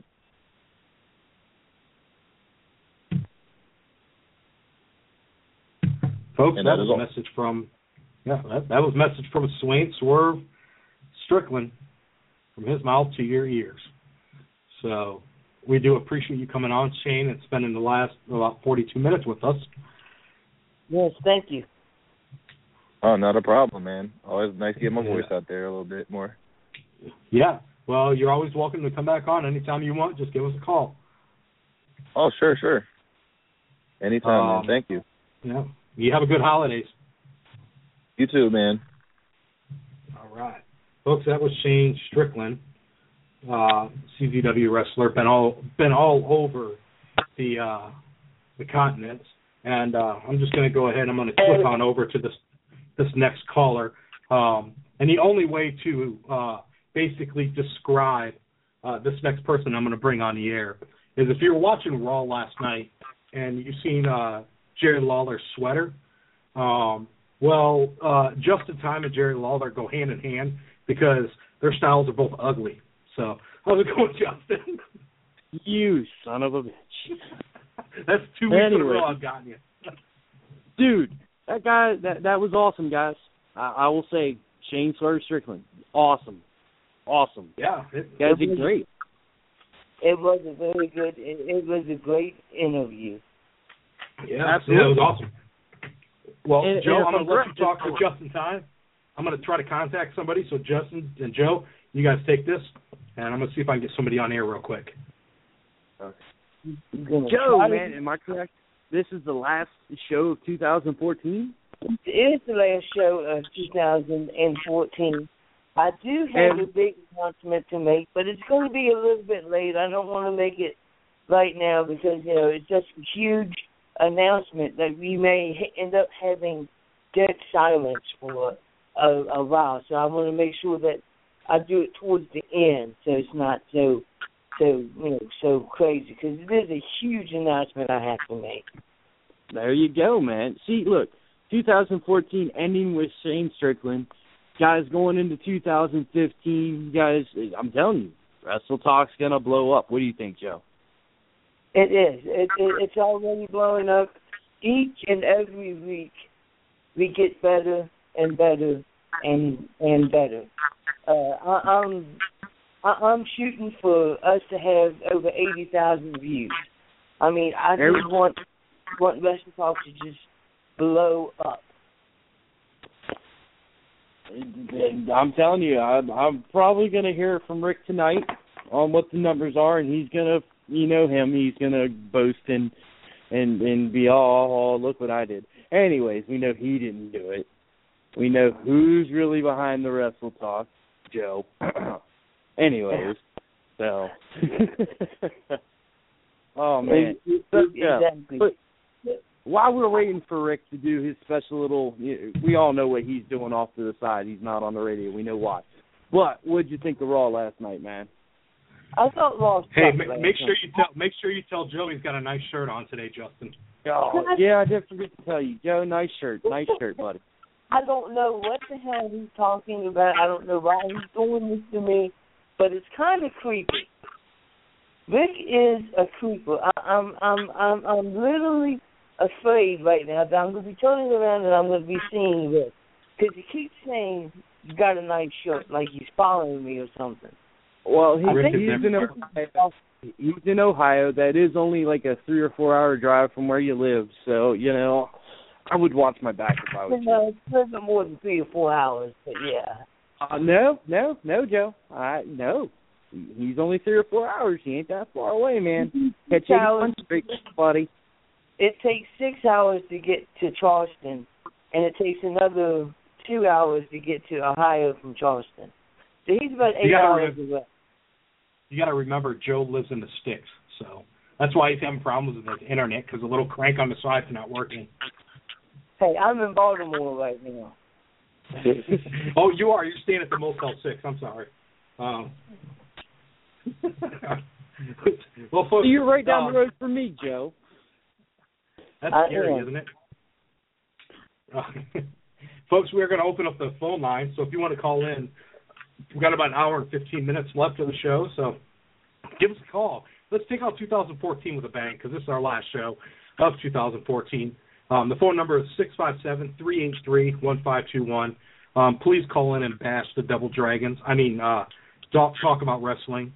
Folks, And that that was is a all. message from, yeah, that, that was a message from Swain Swerve Strickland, from his mouth to your ears. So we do appreciate you coming on, Shane, and spending the last about forty-two minutes with us. Yes, thank you. Oh, not a problem, man. Always nice to get my Yeah. voice out there a little bit more. Yeah. Well, you're always welcome to come back on anytime you want. Just give us a call. Oh, sure, sure. Anytime, Um, man. Thank you. Yeah. You have a good holidays. You too, man. All right. Folks, that was Shane Strickland, uh, C Z W wrestler, been all been all over the uh, the continents. And uh, I'm just going to go ahead. I'm going to click on over to this this next caller. Um, and the only way to uh, basically describe uh, this next person I'm going to bring on the air is if you were watching Raw last night and you've seen uh, Jerry Lawler's sweater. Um, well, uh, Justin Time and Jerry Lawler go hand in hand because their styles are both ugly. So how's it going, Justin? You son of a bitch. That's two weeks in a Anyway. row I've gotten you. Dude, that guy, that that was awesome, guys. I, I will say, Shane Swerve Strickland, awesome. Awesome. Yeah. It, You guys did great. It was a very good, it, it was a great interview. yeah, Absolutely. yeah, it was awesome. Well, And- Joe, and I'm going to if let I'm you talk for just in time. I'm going to try to contact somebody. So Justin and Joe, you guys take this, and I'm going to see if I can get somebody on air real quick. Joe, man, am I correct? This is the last show of two thousand fourteen? It is the last show of two thousand fourteen. I do have And- a big announcement to make, but it's going to be a little bit late. I don't want to make it right now because, you know, it's just a huge announcement that we may ha- end up having dead silence for a, a while. So I want to make sure that I do it towards the end so it's not so, so you know, so crazy because it is a huge announcement I have to make. There you go, man. See, look, two thousand fourteen ending with Shane Strickland. Guys, going into two thousand fifteen, guys, I'm telling you, Wrestle Talk's going to blow up. What do you think, Joe? It is. It, it, it's already blowing up. Each and every week, we get better and better and and better. Uh, I, I'm I, I'm shooting for us to have over eighty thousand views. I mean, I just want want Wrestle Talk to just blow up. I'm telling you, I'm, I'm probably going to hear from Rick tonight on what the numbers are, and he's going to, you know him, he's going to boast and and and be all, oh, look what I did. Anyways, we know he didn't do it. We know who's really behind the Wrestle Talk, Joe. Anyways, so. Oh, man. But, yeah, Exactly. but while we're waiting for Rick to do his special little, we all know what he's doing off to the side. He's not on the radio. We know why. But what did you think of Raw last night, man? I thought Lost. Hey, ma- make sure you tell make sure you tell Joe he's got a nice shirt on today, Justin. Oh, yeah, I did forget to tell you. Joe, nice shirt. Nice shirt, buddy. I don't know what the hell he's talking about. I don't know why he's doing this to me, but it's kind of creepy. Rick is a creeper. I, I'm, I'm, I'm, I'm literally afraid right now that I'm going to be turning around and I'm going to be seeing Rick because he keeps saying you got a nice shirt, like he's following me or something. Well, he, Rick is he's in everywhere. Ohio. He's in Ohio. That is only like a three or four hour drive from where you live. So, you know, I would watch my back if I was you. No, it's a little bit more than three or four hours, but yeah. Uh, no, no, no, Joe. I no. He's only three or four hours. He ain't that far away, man. Catch eighty-one straight, buddy. It takes six hours to get to Charleston, and it takes another two hours to get to Ohio from Charleston. So he's about eight hours re- away. You got to remember, Joe lives in the sticks, so that's why he's having problems with his internet, because the little crank on the side's not working. Hey, I'm in Baltimore right now. Oh, you are. You're staying at the Motel six. I'm sorry. Um, well, folks, So you're right down um, the road from me, Joe. That's I scary, am. isn't it? Uh, folks, we're going to open up the phone line, so if you want to call in, we've got about an hour and fifteen minutes left of the show, so give us a call. Let's take out two thousand fourteen with a bang, because this is our last show of two thousand fourteen. Um, the phone number is six five seven, three eight three, one five two one. Um, please call in and bash the Devil Dragons. I mean, uh, talk, talk about wrestling.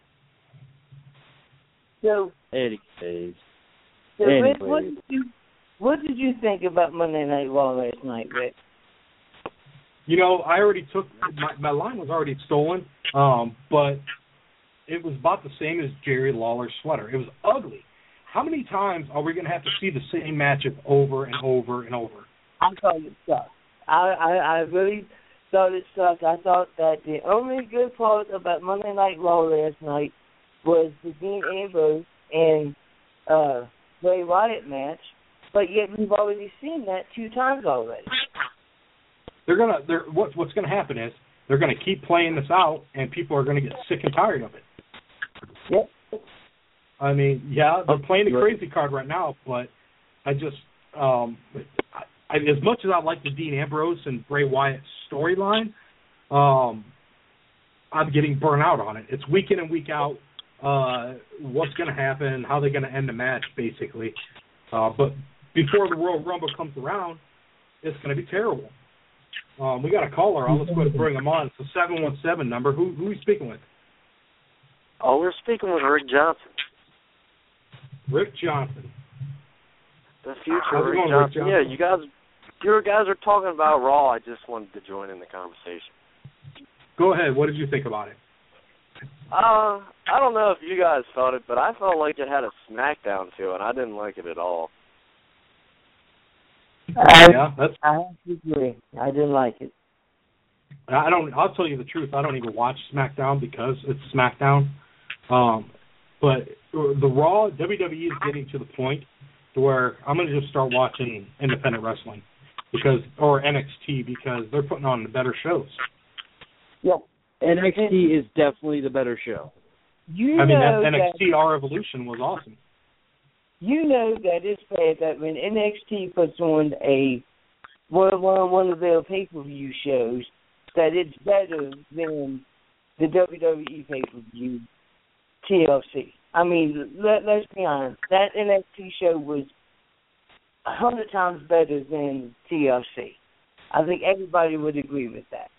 So, Anyways. so Rick, Anyways. what did you what did you think about Monday Night Raw last night, Rick? You know, I already took my, my line was already stolen, um, but it was about the same as Jerry Lawler's sweater. It was ugly. How many times are we going to have to see the same matchup over and over and over? I thought it sucked. I, I, I really thought it sucked. I thought that the only good part about Monday Night Raw last night was the Dean Ambrose and uh, Bray Wyatt match, but yet we've already seen that two times already. They're gonna. They're what, what's going to happen is they're going to keep playing this out, and people are going to get sick and tired of it. Yep. I mean, yeah, they're playing the crazy card right now, but I just, um, I, as much as I like the Dean Ambrose and Bray Wyatt storyline, um, I'm getting burnt out on it. It's week in and week out. Uh, what's going to happen? How they're going to end the match, basically. Uh, but before the Royal Rumble comes around, it's going to be terrible. Um, we got a caller. Let's go ahead and bring him on. It's the seven one seven number. Who who are we speaking with? Oh, we're speaking with Rick Johnson. Rick Johnson. The future How's it Rick, going, Johnson. Rick Johnson? Yeah, you guys, you guys are talking about Raw. I just wanted to join in the conversation. Go ahead. What did you think about it? Uh, I don't know if you guys felt it, but I felt like it had a SmackDown to it. I didn't like it at all. I, Yeah, that's. I have to agree. I didn't like it. I don't. I'll tell you the truth. I don't even watch SmackDown because it's SmackDown. Um, but the Raw W W E is getting to the point to where I'm going to just start watching independent wrestling because, or N X T because they're putting on the better shows. Yep. N X T is definitely the better show. You I mean, know that N X T that, R Evolution was awesome. You know that it's bad that when N X T puts on a one one one of their pay per view shows, that it's better than the W W E pay per view T L C. I mean, let, let's be honest. That N X T show was a hundred times better than T L C. I think everybody would agree with that.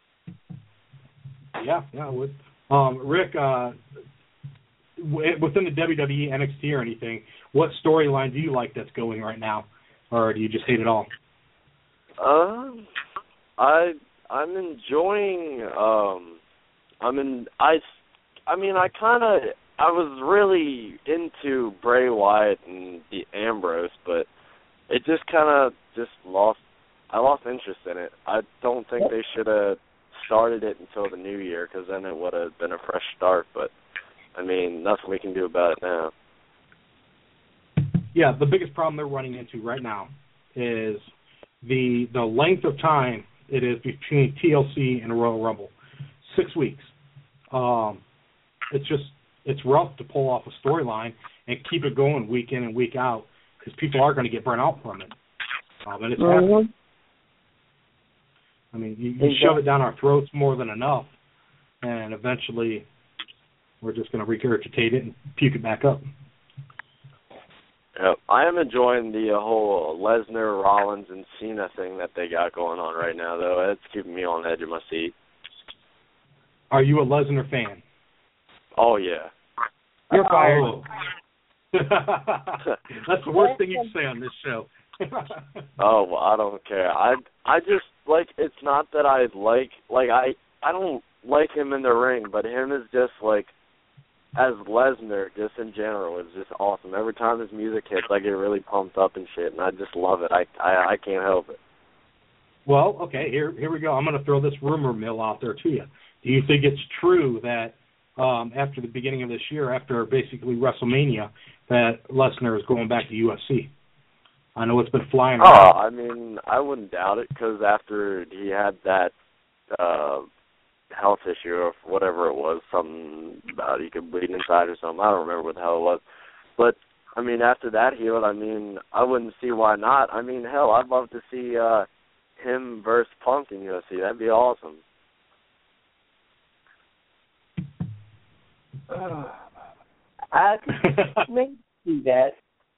Yeah, yeah, I would. Um, Rick, uh, w- within the W W E, N X T, or anything, what storyline do you like that's going right now, or do you just hate it all? Um, I I'm enjoying. Um, I'm in. I. I mean, I kind of. I was really into Bray Wyatt and the Ambrose, but it just kind of just lost. I lost interest in it. I don't think they should have started it until the new year, because then it would have been a fresh start. But I mean, nothing we can do about it now. Yeah, the biggest problem they're running into right now is the the length of time it is between T L C and Royal Rumble. Six weeks. Um, it's just it's rough to pull off a storyline and keep it going week in and week out because people are going to get burnt out from it. Um, and it's Mm-hmm. happening. I mean, you, you shove it down our throats more than enough, and eventually we're just going to regurgitate it and puke it back up. Yep. I am enjoying the uh, whole Lesnar, Rollins, and Cena thing that they got going on right now, though. It's keeping me on the edge of my seat. Are you a Lesnar fan? Oh, yeah. You're fired. Oh. That's the worst thing you can say on this show. Oh, well, I don't care. I I just like it's not that I like like I I don't like him in the ring, but him is just like as Lesnar, just in general, is just awesome. Every time his music hits, I get really pumped up and shit, and I just love it. I I, I can't help it. Well, okay, here here we go. I'm going to throw this rumor mill out there to you. Do you think it's true that um, after the beginning of this year, after basically WrestleMania, that Lesnar is going back to U F C? I know it's been flying around. Oh, I mean, I wouldn't doubt it, because after he had that uh, health issue or whatever it was, something about he could bleed inside or something. I don't remember what the hell it was. But, I mean, after that healed, I mean, I wouldn't see why not. I mean, hell, I'd love to see uh, him versus Punk in U F C. That'd be awesome. Uh, I could maybe see that.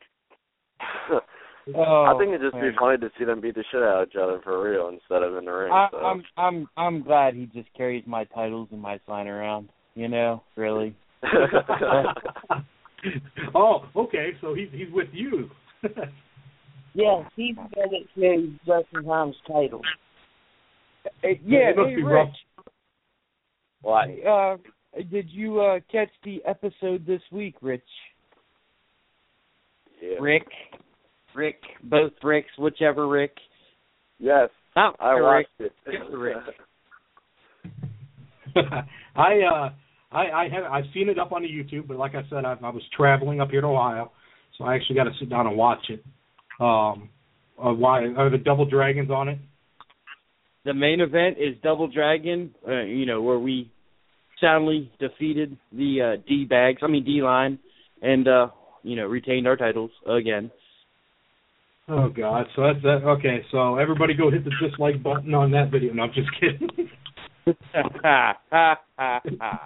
Oh, I think it'd just man. be funny to see them beat the shit out of each other for real instead of in the ring. I, so. I'm I'm I'm glad he just carries my titles and my sign around. You know, really. Oh, okay, so he's he's with you. Yeah, he's the guy that carries Justin Tom's title. Uh, yeah, It must hey, be Rich, rough. What? uh, did you uh, catch the episode this week, Rich? Yeah. Rick, Rick, both Ricks, whichever Rick. Yes, Oh, I Rick. watched it. Rick. I uh I I have I've seen it up on the YouTube, but like I said, I, I was traveling up here to Ohio, so I actually got to sit down and watch it. Um, uh, why are the Double Dragons on it? The main event is Double Dragon, uh, you know, where we soundly defeated the uh, D-Bags, I mean D-Line, and, uh, you know, retained our titles again. Oh, God. So that's that. Okay, so everybody go hit the dislike button on that video. No, I'm just kidding. Ha, ha, ha, ha.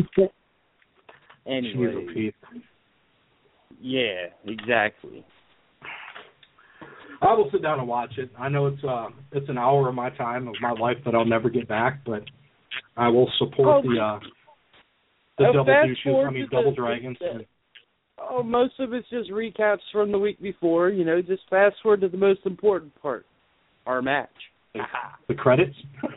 Anyway. Jeez, Pete. Yeah, exactly. I will sit down and watch it. I know it's uh it's an hour of my time of my life that I'll never get back, but I will support Oh, the uh the oh, double fast douches. forward I mean to double the- dragons. the- Oh, most of it's just recaps from the week before. You know, just fast forward to the most important part, our match. The credits.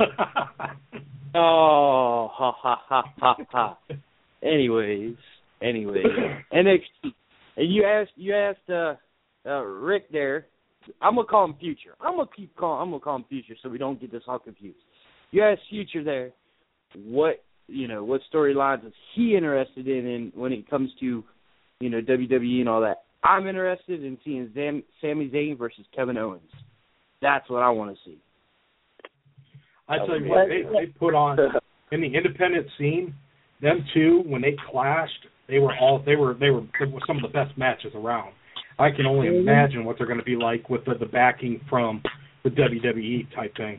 Oh, ha ha ha ha ha. Anyways, anyways, N X T. And you asked, you asked uh, uh, Rick there. I'm gonna call him Future. I'm gonna keep calling. I'm gonna call him Future so we don't get this all confused. You asked Future there, what you know, what storylines is he interested in, in when it comes to, you know, W W E and all that. I'm interested in seeing Zam, Sami Zayn versus Kevin Owens. That's what I want to see. I tell you what, they, they put on in the independent scene. Them two, when they clashed, they were all they were they were, they were some of the best matches around. I can only imagine what they're going to be like with the, the backing from the W W E type thing.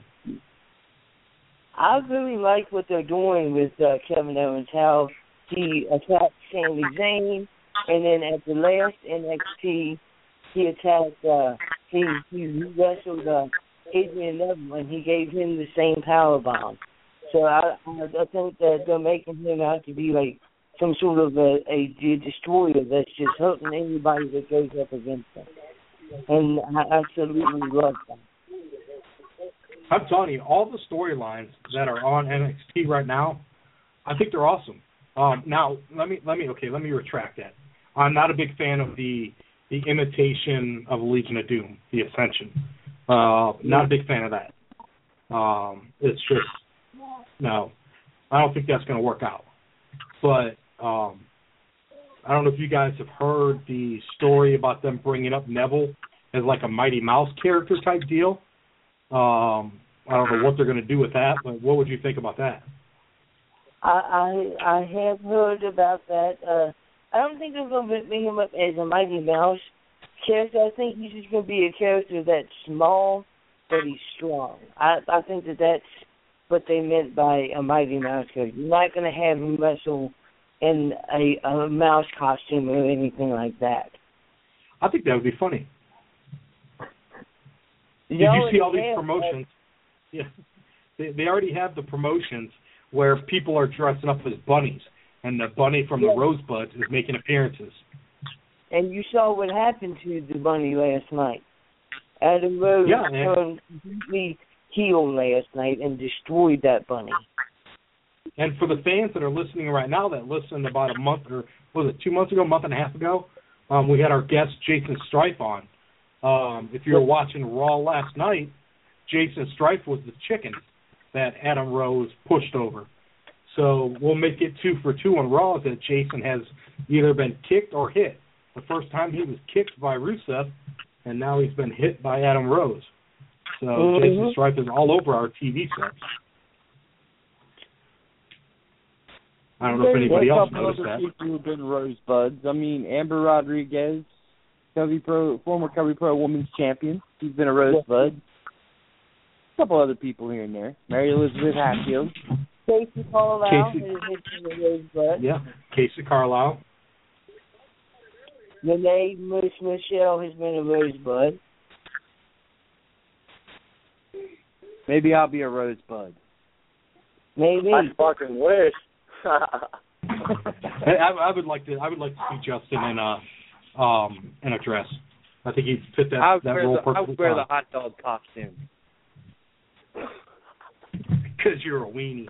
I really like what they're doing with uh, Kevin Owens, how he attacked Sami Zayn, and then at the last N X T, he attacked, uh, he, he wrestled uh, Adrian Neville, and he gave him the same power bomb. So I, I think that they're making him out to be like some sort of a, a destroyer that's just hurting anybody that goes up against him. And I absolutely love that. I'm telling you, all the storylines that are on N X T right now, I think they're awesome. Um, now, let me let me okay, let me retract that. I'm not a big fan of the the imitation of Legion of Doom, the Ascension. Uh, not a big fan of that. Um, it's just no, I don't think that's going to work out. But um, I don't know if you guys have heard the story about them bringing up Neville as like a Mighty Mouse character type deal. Um, I don't know what they're going to do with that, but what would you think about that? I I, I have heard about that. Uh, I don't think they're going to bring him up as a Mighty Mouse character. I think he's just going to be a character that's small, but he's strong. I, I think that that's what they meant by a Mighty Mouse character. You're not going to have him wrestle in a, a mouse costume or anything like that. I think that would be funny. Did They you already see all these have promotions? Yeah, they, they already have the promotions where people are dressing up as bunnies, and the bunny from Yeah. the Rosebuds is making appearances. And you saw what happened to the bunny last night. Adam Rose Yeah, man. turned completely heel last night and destroyed that bunny. And for the fans that are listening right now that listened about a month or was it two months ago, a month and a half ago, um, we had our guest Jason Strife on. Um, if you were watching Raw last night, Jason Strife was the chicken that Adam Rose pushed over. So we'll make it two for two on Raw that Jason has either been kicked or hit. The first time he was kicked by Rusev, and now he's been hit by Adam Rose. So mm-hmm. Jason Strife is all over our T V sets. I don't know if anybody else noticed that. People who've been rosebuds. I mean, Amber Rodriguez, Covey Pro, former Covey Pro Women's Champion. She's been a rosebud. A couple other people here and there. Mary Elizabeth Hatfield. Casey Carlisle Casey. is a rosebud. Yeah, Casey Carlisle. Renee Moose Michelle has been a rosebud. Maybe I'll be a rosebud. Maybe. I fucking wish. I, I would like to. I would like to see Justin in a um in a dress. I think he'd fit that, I would that wear role the, perfectly. I would wear fine. the hot dog costume. Because you're a weenie.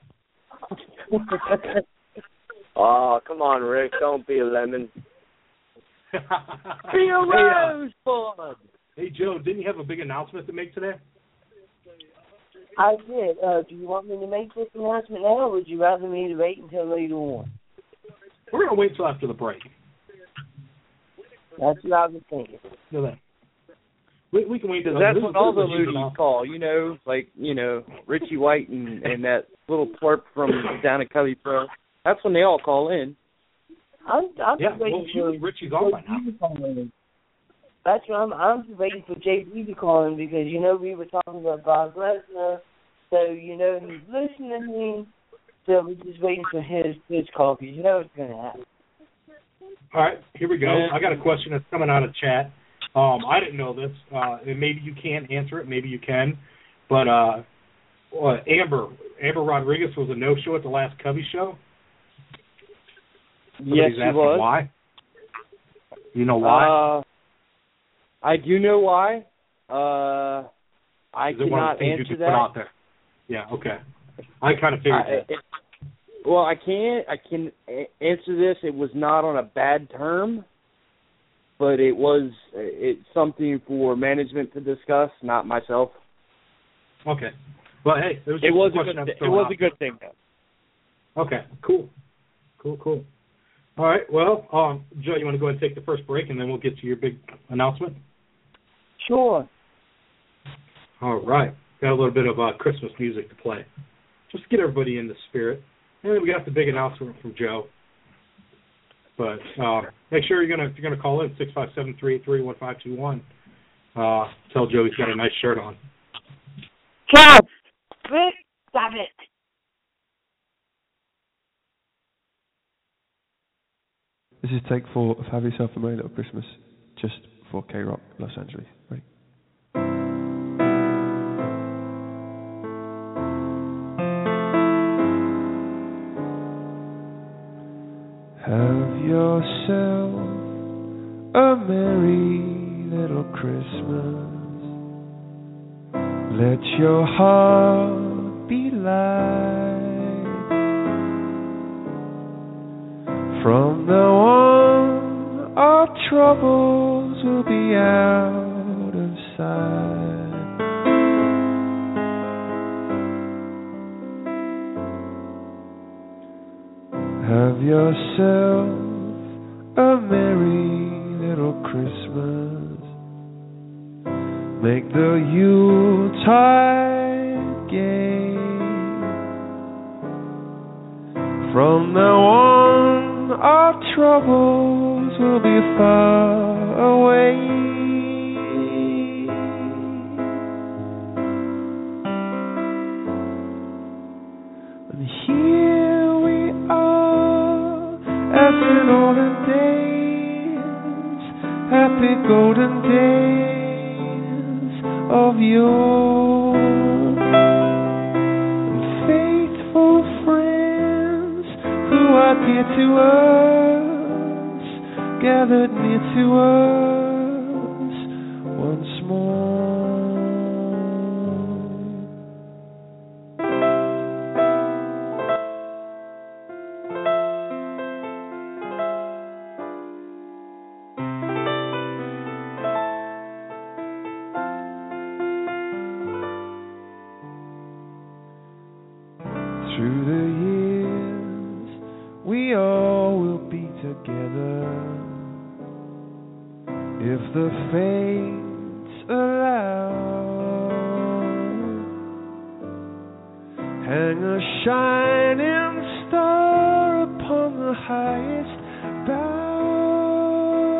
Oh, come on, Rick. Don't be a lemon. Be a hey, uh, rosebud. hey, Joe, didn't you have a big announcement to make today? I did. Uh, do you want me to make this announcement now, or would you rather me to wait until later on? We're going to wait until after the break. That's what I was thinking. You know that. We, we can wait until That's this, what all the this is a huge ladies call, you know, like, you know, Richie White and, and that little twerp from down at Covey Pro. That's when they all call in. I'm, I'm Yeah, just waiting well, for you, Richie's on by now. you to call in. That's what I'm. I'm just waiting for J B to call in because you know we were talking about Brock Lesnar, so you know he's listening. So we're just waiting for his his call because you know it's going to happen. All right, here we go. I got a question that's coming out of chat. Um, I didn't know this, uh, and maybe you can answer it, maybe you can. But uh, uh, Amber Amber Rodriguez was a no-show at the last Covey show. Yes, Somebody's she asking was. why. You know why? Uh, I do know why. Uh, I Is it one of cannot the things you answer could that. put out there? Yeah, okay. I kind of figured I, that. it, well, I can I can a- answer this. It was not on a bad term, but it was it's something for management to discuss, not myself. Okay. Well, hey, it was, It just was a a question good. I'm It throwing was out a good thing, though. there. Okay, cool. Cool, cool. All right, well, um, Joe, you want to go ahead and take the first break, and then we'll get to your big announcement? Sure. All right. Got a little bit of uh, Christmas music to play, just to get everybody in the spirit. And then we got the big announcement from Joe. But uh, make sure you're gonna if you're gonna call in six five seven three eight three one five two one. Uh, tell Joe he's got a nice shirt on. Stop! Rick, stop it! This is take four of Have Yourself a Merry Little Christmas, just for K-Rock, Los Angeles. Ready? Have yourself a merry little Christmas. Let your heart be light. From now on, our troubles will be out of sight. Have yourself a merry little Christmas. Make the Yuletide gay. From now on, our troubles will be far away. And here we are, as in olden days, happy golden days of yore. And faithful friends who are dear to us, gathered near to us once more. the faint aloud. Hang a shining star upon the highest bough,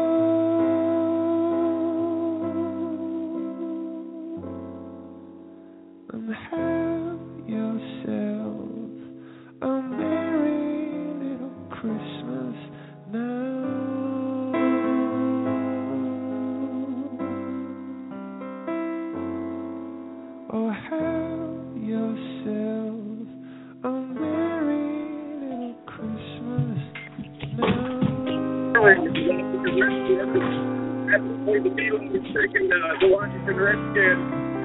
and have yourself a merry little Christmas now. Oh, have yourself a merry little Christmas now. The Beatles were taking uh, the Washington Redskins.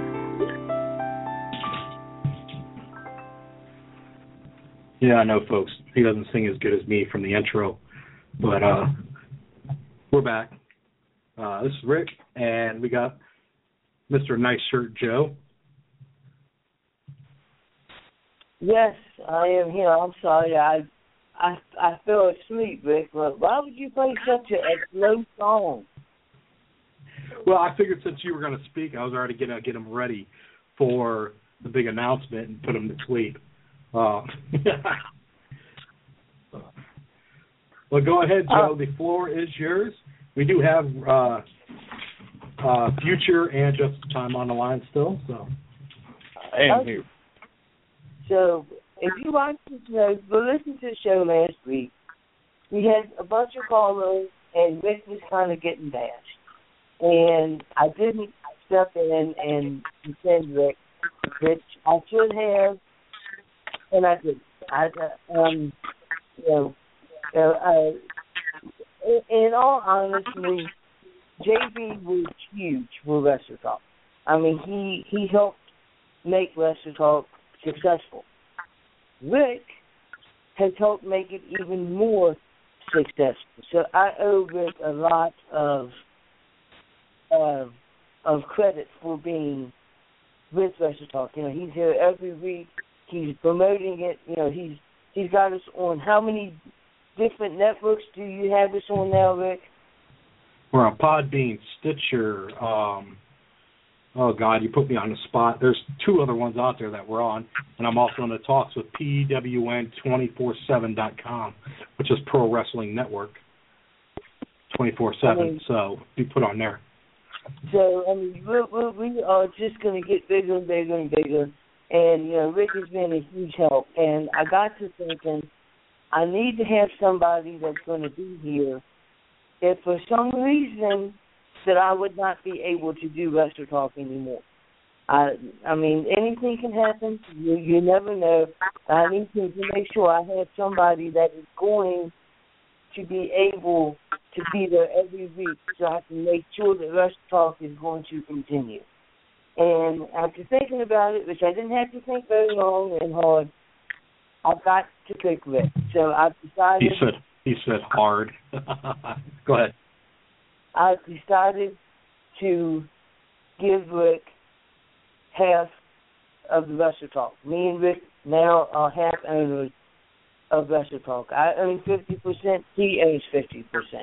Yeah, I know, folks. He doesn't sing as good as me from the intro, but uh, we're back. Uh, this is Rick, and we got Mister Nice Shirt Joe. Yes, I am here. I'm sorry. I I I fell asleep, Rick. But why would you play such a, a slow song? Well, I figured since you were going to speak, I was already going to get him ready for the big announcement and put him to sleep. Uh, well, go ahead, Joe. Uh, the floor is yours. We do have uh, uh, Future and Just Time on the line still. So, I am here. So, if you watched the show, well, listen to the show last week. We had a bunch of callers, and Rick was kind of getting bashed. And I didn't step in and defend Rick, which I should have, and I didn't. I, um, you know, uh, uh, in, in all honesty, J B was huge for Wrestle Talk. I mean, he, he helped make Wrestle Talk successful. Rick has helped make it even more successful. So I owe Rick a lot of uh, of credit for being with Wrestle Talk. You know, he's here every week. He's promoting it. You know, he's he's got us on. How many different networks do you have us on now, Rick? We're on Podbean, Stitcher. Um, oh, God, you put me on the spot. There's two other ones out there that we're on, and I'm also in the talks with P W N two forty-seven dot com, which is Pro Wrestling Network twenty-four seven, I mean, so be put on there. So, I mean, we're, we're, we are just going to get bigger and bigger and bigger, and, you know, Rick has been a huge help, and I got to thinking, I need to have somebody that's going to be here if for some reason that I would not be able to do Wrestle Talk anymore. I I mean, anything can happen. You, you never know. I need to, to make sure I have somebody that is going to be able to be there every week so I can make sure that Wrestle Talk is going to continue. And after thinking about it, which I didn't have to think very long and hard, I've got to pick Rick. So I've decided... He said, he said hard. Go ahead. I've decided to give Rick half of the Wrestle Talk. Me and Rick now are half owners of Wrestle Talk. I own fifty percent. He owns fifty percent.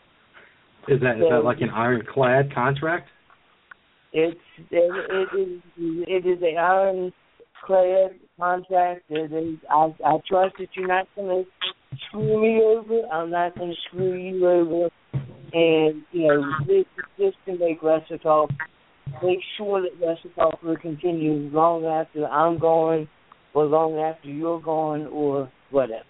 Is that, so, is that like an ironclad contract? It's it, it is it is an ironclad contract. It is, I I trust that you're not going to screw me over. I'm not going to screw you over. And, you know, this is just to make Wrestle Talk, make sure that Wrestle Talk will continue long after I'm gone, or long after you're gone, or whatever.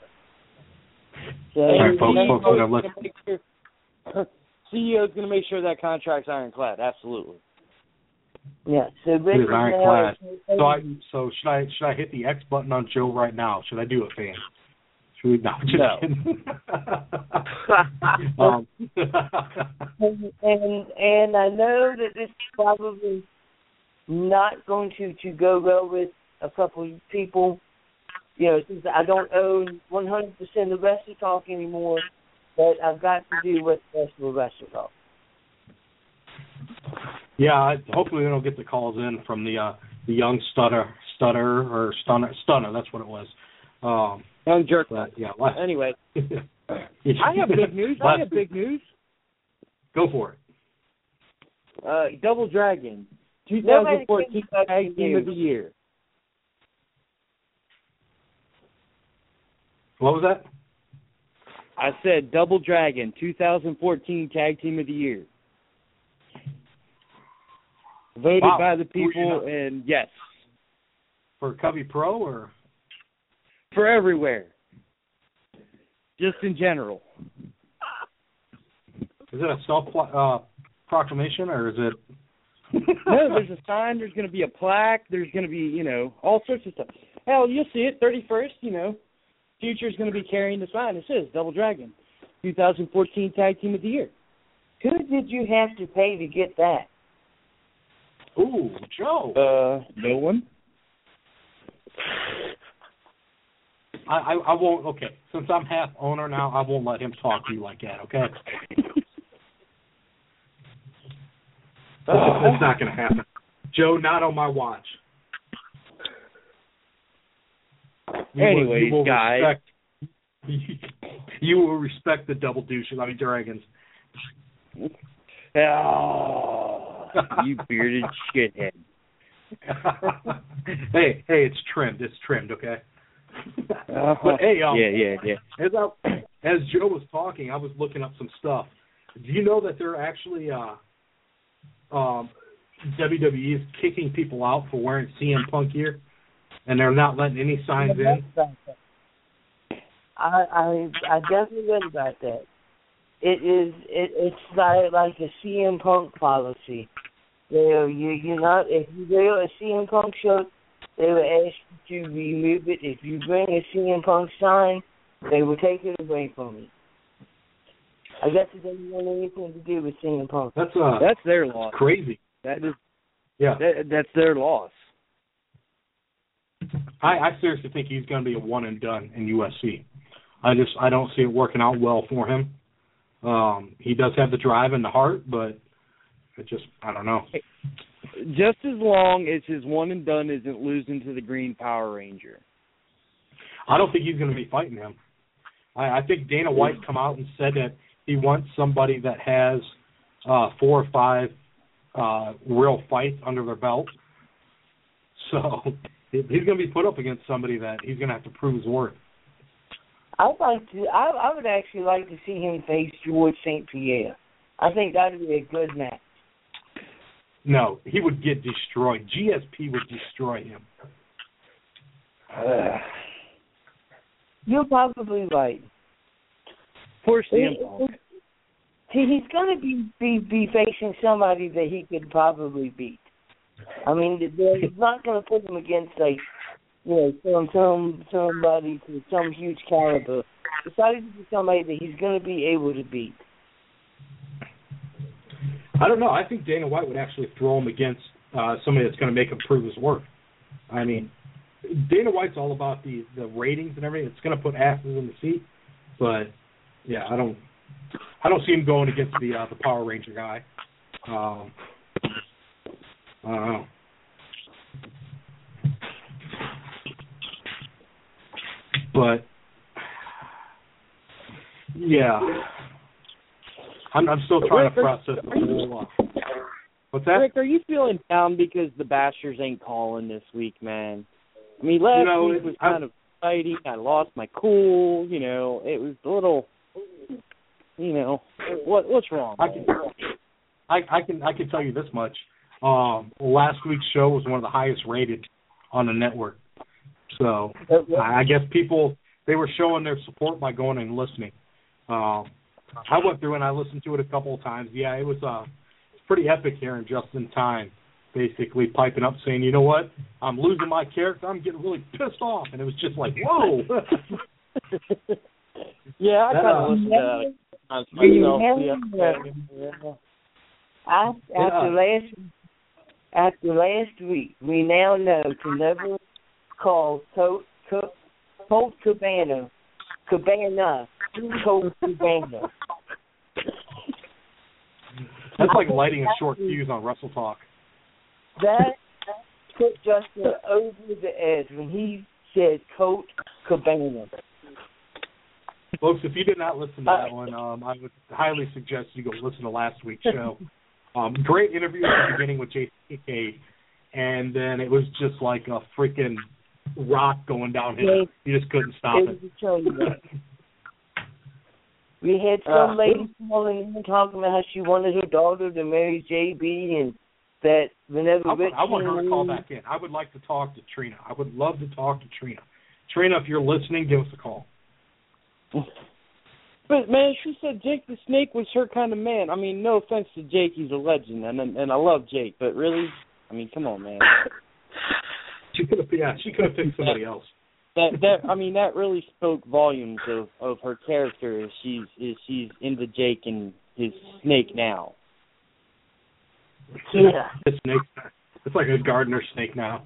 So, all right, folks, folks, folks, let's... Sure, C E O's going to make sure that contract's ironclad, absolutely. Yeah, so Rick it is ironclad. So, I, so should I should I hit the X button on Joe right now? Should I do it, fans? Should we, no, just no. kidding. um. and, and and I know that this is probably not going to, to go well with a couple of people, you know, since I don't own one hundred percent of Wrestle Talk anymore, but I've got to do what's best for Wrestle Talk. Yeah, I, hopefully we don't get the calls in from the uh, the young stutter, stutter or stunner, stunner. That's what it was. Um, young jerk. But, yeah. Anyway, I have big news. I have big news. Go for it. Uh, Double Dragon, twenty fourteen Tag Team of the Year. What was that? I said Double Dragon, twenty fourteen Tag Team of the Year. Voted wow. by the people, and yes. For Cubby Pro or? For everywhere. Just in general. Is it a self uh, proclamation or is it? No, there's a sign. There's going to be a plaque. There's going to be, you know, all sorts of stuff. Hell, you'll see it. thirty-first, you know, Future's going to be carrying the sign. It says Double Dragon, twenty fourteen Tag Team of the Year. Who did you have to pay to get that? Ooh, Joe. Uh, no one. I, I, I won't, okay, since I'm half owner now, I won't let him talk to you like that, okay? That's, that's not going to happen. Joe, not on my watch. You Anyways, will, you will guys. Respect, you will respect the double douches, I mean dragons. Oh, you bearded shithead. hey, hey, it's trimmed. It's trimmed, okay? Uh-huh. But hey, um, yeah, yeah, yeah. As I, as Joe was talking, I was looking up some stuff. Do you know that they're actually uh, um, W W E is kicking people out for wearing C M Punk gear, and they're not letting any signs in? I I I definitely read about that. It is it, it's like like a C M Punk policy. There you you're not if you wear a C M Punk shirt, they will ask you to remove it. If you bring a C M Punk sign, they will take it away from you. I guess it doesn't want anything to do with C M Punk. That's uh, that's their loss. Crazy. That is, yeah. That, that's their loss. I, I seriously think he's going to be a one and done in U F C. I just I don't see it working out well for him. Um, he does have the drive and the heart, but it just I don't know. Just as long as his one and done isn't losing to the Green Power Ranger. I don't think he's going to be fighting him. I, I think Dana White come out and said that he wants somebody that has uh, four or five uh, real fights under their belt. So he's going to be put up against somebody that he's going to have to prove his worth. I'd like to. I, I would actually like to see him face George Saint Pierre. I think that would be a good match. No, he would get destroyed. G S P would destroy him. Uh, You're probably right. Poor C M Punk. See, he's going to be, be be facing somebody that he could probably beat. I mean, he's not going to put him against like, you know, some some somebody to some huge caliber. It's probably somebody that he's going to be able to beat. I don't know. I think Dana White would actually throw him against uh, somebody that's going to make him prove his worth. I mean, Dana White's all about the, the ratings and everything. It's going to put asses in the seat. But yeah, I don't I don't see him going against the uh, the Power Ranger guy. Um, I don't know. But yeah. I'm, I'm still trying Rick, to process the whole. Uh, what's that? Rick, are you feeling down because the Bashers ain't calling this week, man? I mean, last you know, week was I, kind of exciting. I lost my cool. You know, it was a little. You know, what what's wrong? I can, I, I can, I can tell you this much. Um, last week's show was one of the highest rated on the network. So I guess people they were showing their support by going and listening. Um, I went through and I listened to it a couple of times. Yeah, it was uh, pretty epic hearing Justin Time basically piping up saying, you know what, I'm losing my character. I'm getting really pissed off. And it was just like, whoa. yeah, I kind of listened to that myself. Yeah. After, after, last, after last week, we now know to never call Colt, Colt, Colt Cabana, Cabana, Colt Cabana. That's like lighting a short fuse on Wrestle Talk. That put Justin over the edge when he said Colt Cabana. Folks, if you did not listen to that one, um, I would highly suggest you go listen to last week's show. Um, great interview at the beginning with J C K, and then it was just like a freaking rock going downhill. You just couldn't stop it. We had some Uh, lady calling in talking about how she wanted her daughter to marry J B, and that whenever I, Rich I want her to call came- back in. I would like to talk to Trina. I would love to talk to Trina. Trina, if you're listening, give us a call. But man, she said Jake the Snake was her kind of man. I mean, no offense to Jake, he's a legend, and and I love Jake, but really, I mean, come on, man. She could have, yeah, she could have picked somebody else. That that I mean, that really spoke volumes of, of her character. Is she's is she's into Jake and his snake now. Yeah. The snake. It's like a gardener snake now.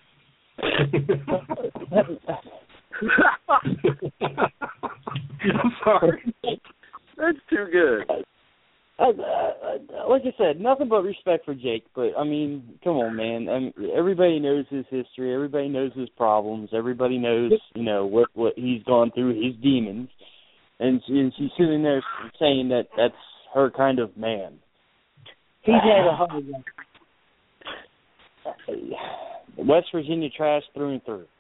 I'm sorry. That's too good. Uh, uh, like I said, nothing but respect for Jake. But I mean, come on, man. I mean, everybody knows his history. Everybody knows his problems. Everybody knows, you know, what what he's gone through, his demons. And, she, and she's sitting there saying that that's her kind of man. He's had a hard life. West Virginia trash through and through.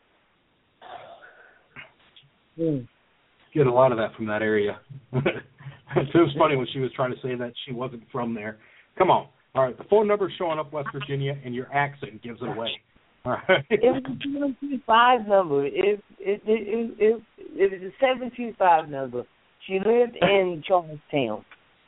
Mm. Get a lot of that from that area. It was funny when she was trying to say that she wasn't from there. Come on. All right, the phone number's showing up West Virginia, and your accent gives it away. All right. It was a seven two five number. It it it it, it was a seven two five number. She lived in Charlestown.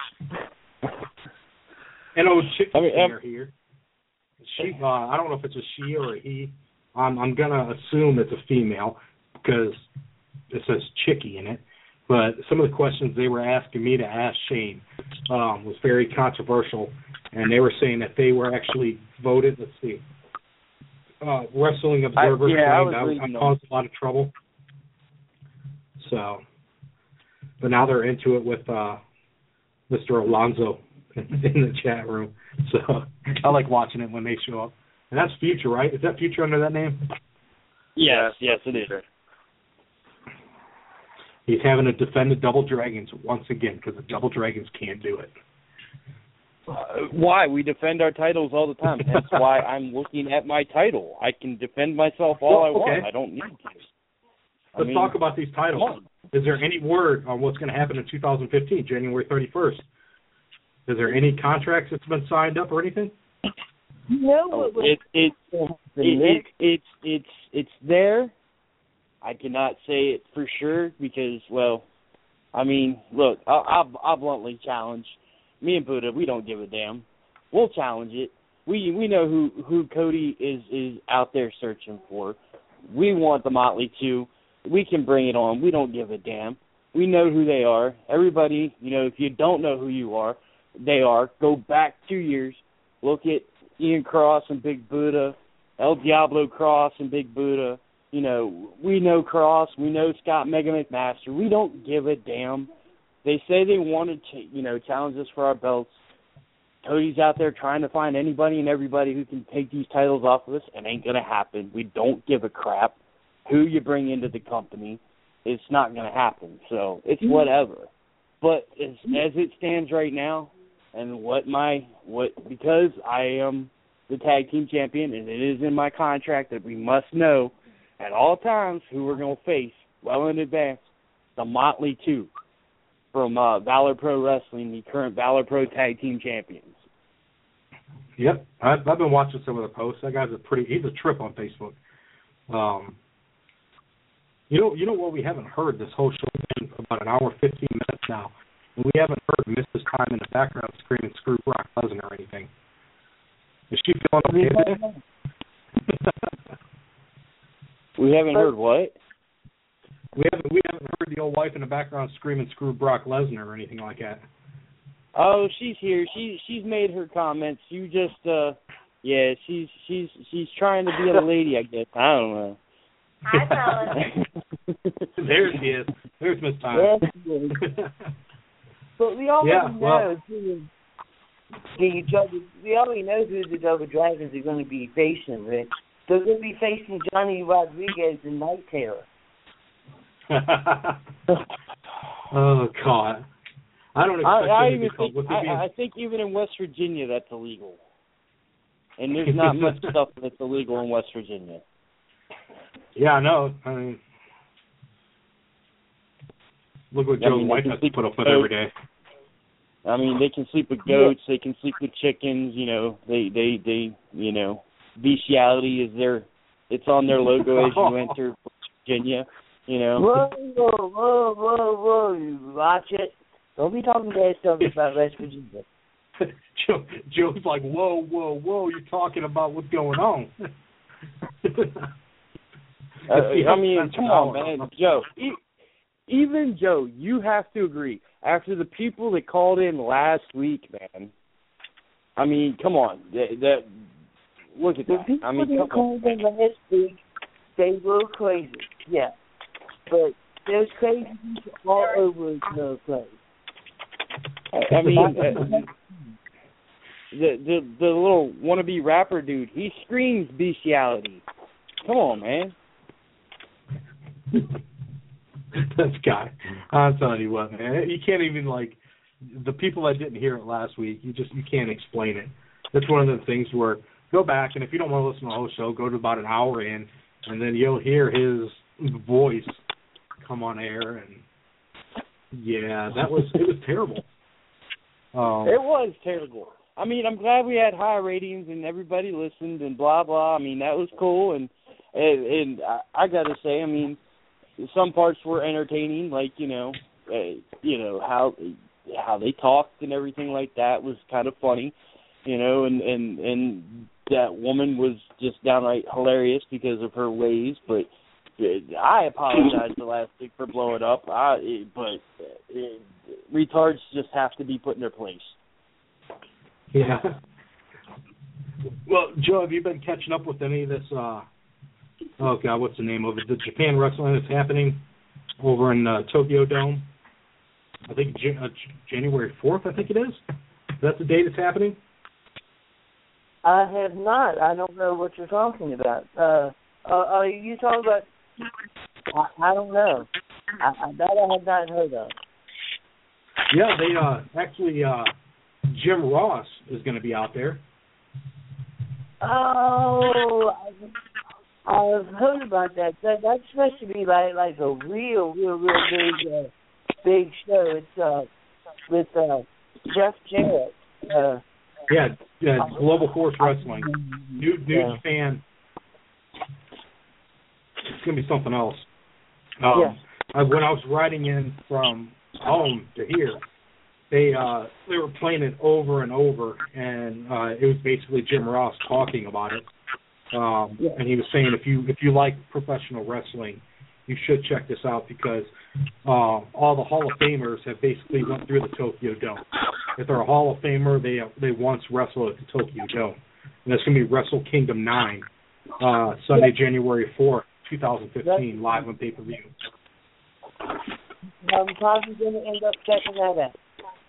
And old chick I mean, singer here. She, uh, I don't know if it's a she or a he. I'm I'm gonna assume it's a female because it says Chicky in it. But some of the questions they were asking me to ask Shane um, was very controversial, and they were saying that they were actually voted. Let's see, uh, Wrestling Observer I, yeah, I claimed was I, reading I caused a lot of trouble. So, but now they're into it with uh, Mister Alonzo in the chat room. So I like watching it when they show up. And that's Future, right? Is that Future under that name? Yes, yes, it is. He's having to defend the Double Dragons once again because the Double Dragons can't do it. Uh, why? We defend our titles all the time. That's why I'm looking at my title. I can defend myself all Well, I want. okay. I don't need to. I Let's mean, talk about these titles. Is there any word on what's going to happen in two thousand fifteen, January thirty-first? Is there any contracts that's been signed up or anything? No, Oh, what it, it, was it, it, it's it's it's there. I cannot say it for sure because, well, I mean, look, I'll, I'll, I'll bluntly challenge. Me and Buddha, we don't give a damn. We'll challenge it. We we know who, who Cody is, is out there searching for. We want the Motley too. We can bring it on. We don't give a damn. We know who they are. Everybody, you know, if you don't know who you are, they are. Go back two years. Look at Ian Cross and Big Buddha, El Diablo Cross and Big Buddha. You know, we know Cross. We know Scott Mega McMaster. We don't give a damn. They say they want to, you know, challenge us for our belts. Cody's out there trying to find anybody and everybody who can take these titles off of us. It ain't going to happen. We don't give a crap who you bring into the company. It's not going to happen. So it's whatever. But as, as it stands right now, and what my what because I am the tag team champion, and it is in my contract that we must know at all times who we're going to face well in advance. The Motley two from uh, Valor Pro Wrestling, the current Valor Pro Tag Team Champions. Yep, I've, I've been watching some of the posts. That guy's a pretty, he's a trip on Facebook. Um, you know, you know what we haven't heard this whole show been about an hour, fifteen minutes now, and we haven't heard Missus Time in the background screaming "Screw Brock Lesnar" or anything. Is she feeling okay today? We haven't heard what? We haven't we haven't heard the old wife in the background screaming "Screw Brock Lesnar" or anything like that. Oh, she's here. She she's made her comments. You just uh, yeah, she's she's she's trying to be a lady, I guess. I don't know. Hi, fellas. There she is. There's Miss Time. But we already Yeah, well- know who the double, we already know who the Double Dragons are going to be facing, Rick. They're going to be facing Johnny Rodriguez and Night Terror. Oh God! I don't expect I, I them to even become think what they're being. I, I think even in West Virginia that's illegal, and there's not much stuff that's illegal in West Virginia. Yeah, I know. I mean, look what I Joe mean, White they has can to put up with sleep every day. I mean, they can sleep with goats. They can sleep with chickens. You know, they they they you know, bestiality is their, it's on their logo as you enter Virginia. You know. Whoa, whoa, whoa, whoa, whoa! You watch it. Don't be talking bad stuff about West Virginia. Joe, Joe's like, whoa, whoa, whoa! You're talking about what's going on. uh, I mean, come on, man, Joe. E- even Joe, you have to agree. After the people that called in last week, man. I mean, come on. That, that look at The that. people I mean, that called in last week, they were crazy. Yeah, but there's crazy people all over the place. I, I mean, uh, the the the little wannabe rapper dude, he screams bestiality. Come on, man. This guy, I'm telling you what, man, you can't even, like, the people that didn't hear it last week, you just, you can't explain it. That's one of the things where, go back, and if you don't want to listen to the whole show, go to about an hour in, and then you'll hear his voice come on air, and, yeah, that was, it was terrible. Um, it was terrible. I mean, I'm glad we had high ratings and everybody listened and blah, blah. I mean, that was cool, and, and, and I, I got to say, I mean, some parts were entertaining, like, you know, uh, you know, how how they talked and everything like that was kind of funny, you know, and, and, and that woman was just downright hilarious because of her ways, but I apologize the last week for blowing up, I, but uh, retards just have to be put in their place. Yeah. Well, Joe, have you been catching up with any of this, uh, oh, God, what's the name of it? The Japan wrestling that's happening over in uh, Tokyo Dome. I think Jan- uh, January fourth, I think it is. Is that the date it's happening? I have not. I don't know what you're talking about. Uh, uh, are you talking about? I, I don't know. I, that I have not heard of. Yeah, they uh, actually uh, Jim Ross is going to be out there. Oh, I, I've heard about that. that. That's supposed to be like like a real, real, real big, uh, big show. It's uh, with uh, Jeff Jarrett. Uh, yeah, yeah, Global Force Wrestling. New new yeah. fan. It's gonna be something else. Um, yeah. I, when I was riding in from home to here, they uh, they were playing it over and over, and uh, it was basically Jim Ross talking about it. Um, yeah. And he was saying if you if you like professional wrestling, you should check this out because uh, all the Hall of Famers have basically went through the Tokyo Dome. If they're a Hall of Famer, they they once wrestled at the Tokyo Dome, and that's going to be Wrestle Kingdom nine, uh, Sunday, January fourth, twenty fifteen, live on pay per view. I'm probably going to end up checking that out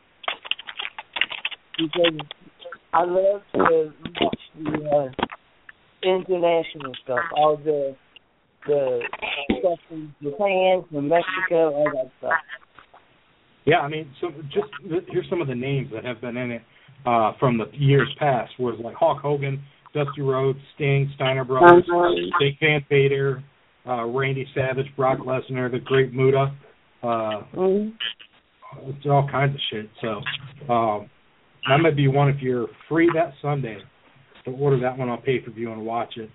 because I love to watch the uh, international stuff, all the the stuff from Japan, from Mexico, all that stuff. Yeah, I mean, so just here's some of the names that have been in it uh, from the years past. Was like Hulk Hogan, Dusty Rhodes, Sting, Steiner Brothers, Big Van Vader, uh, Randy Savage, Brock Lesnar, the Great Muta. Uh, mm-hmm. It's all kinds of shit. So um, that might be one if you're free that Sunday to order that one on pay per view and watch it.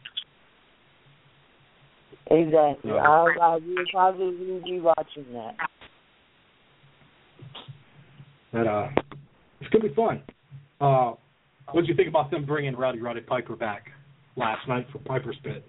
Exactly. Yeah. I, I will probably be watching that. That uh, it's gonna be fun. Uh, what did you think about them bringing Rowdy Roddy Piper back last night for Piper's Pit?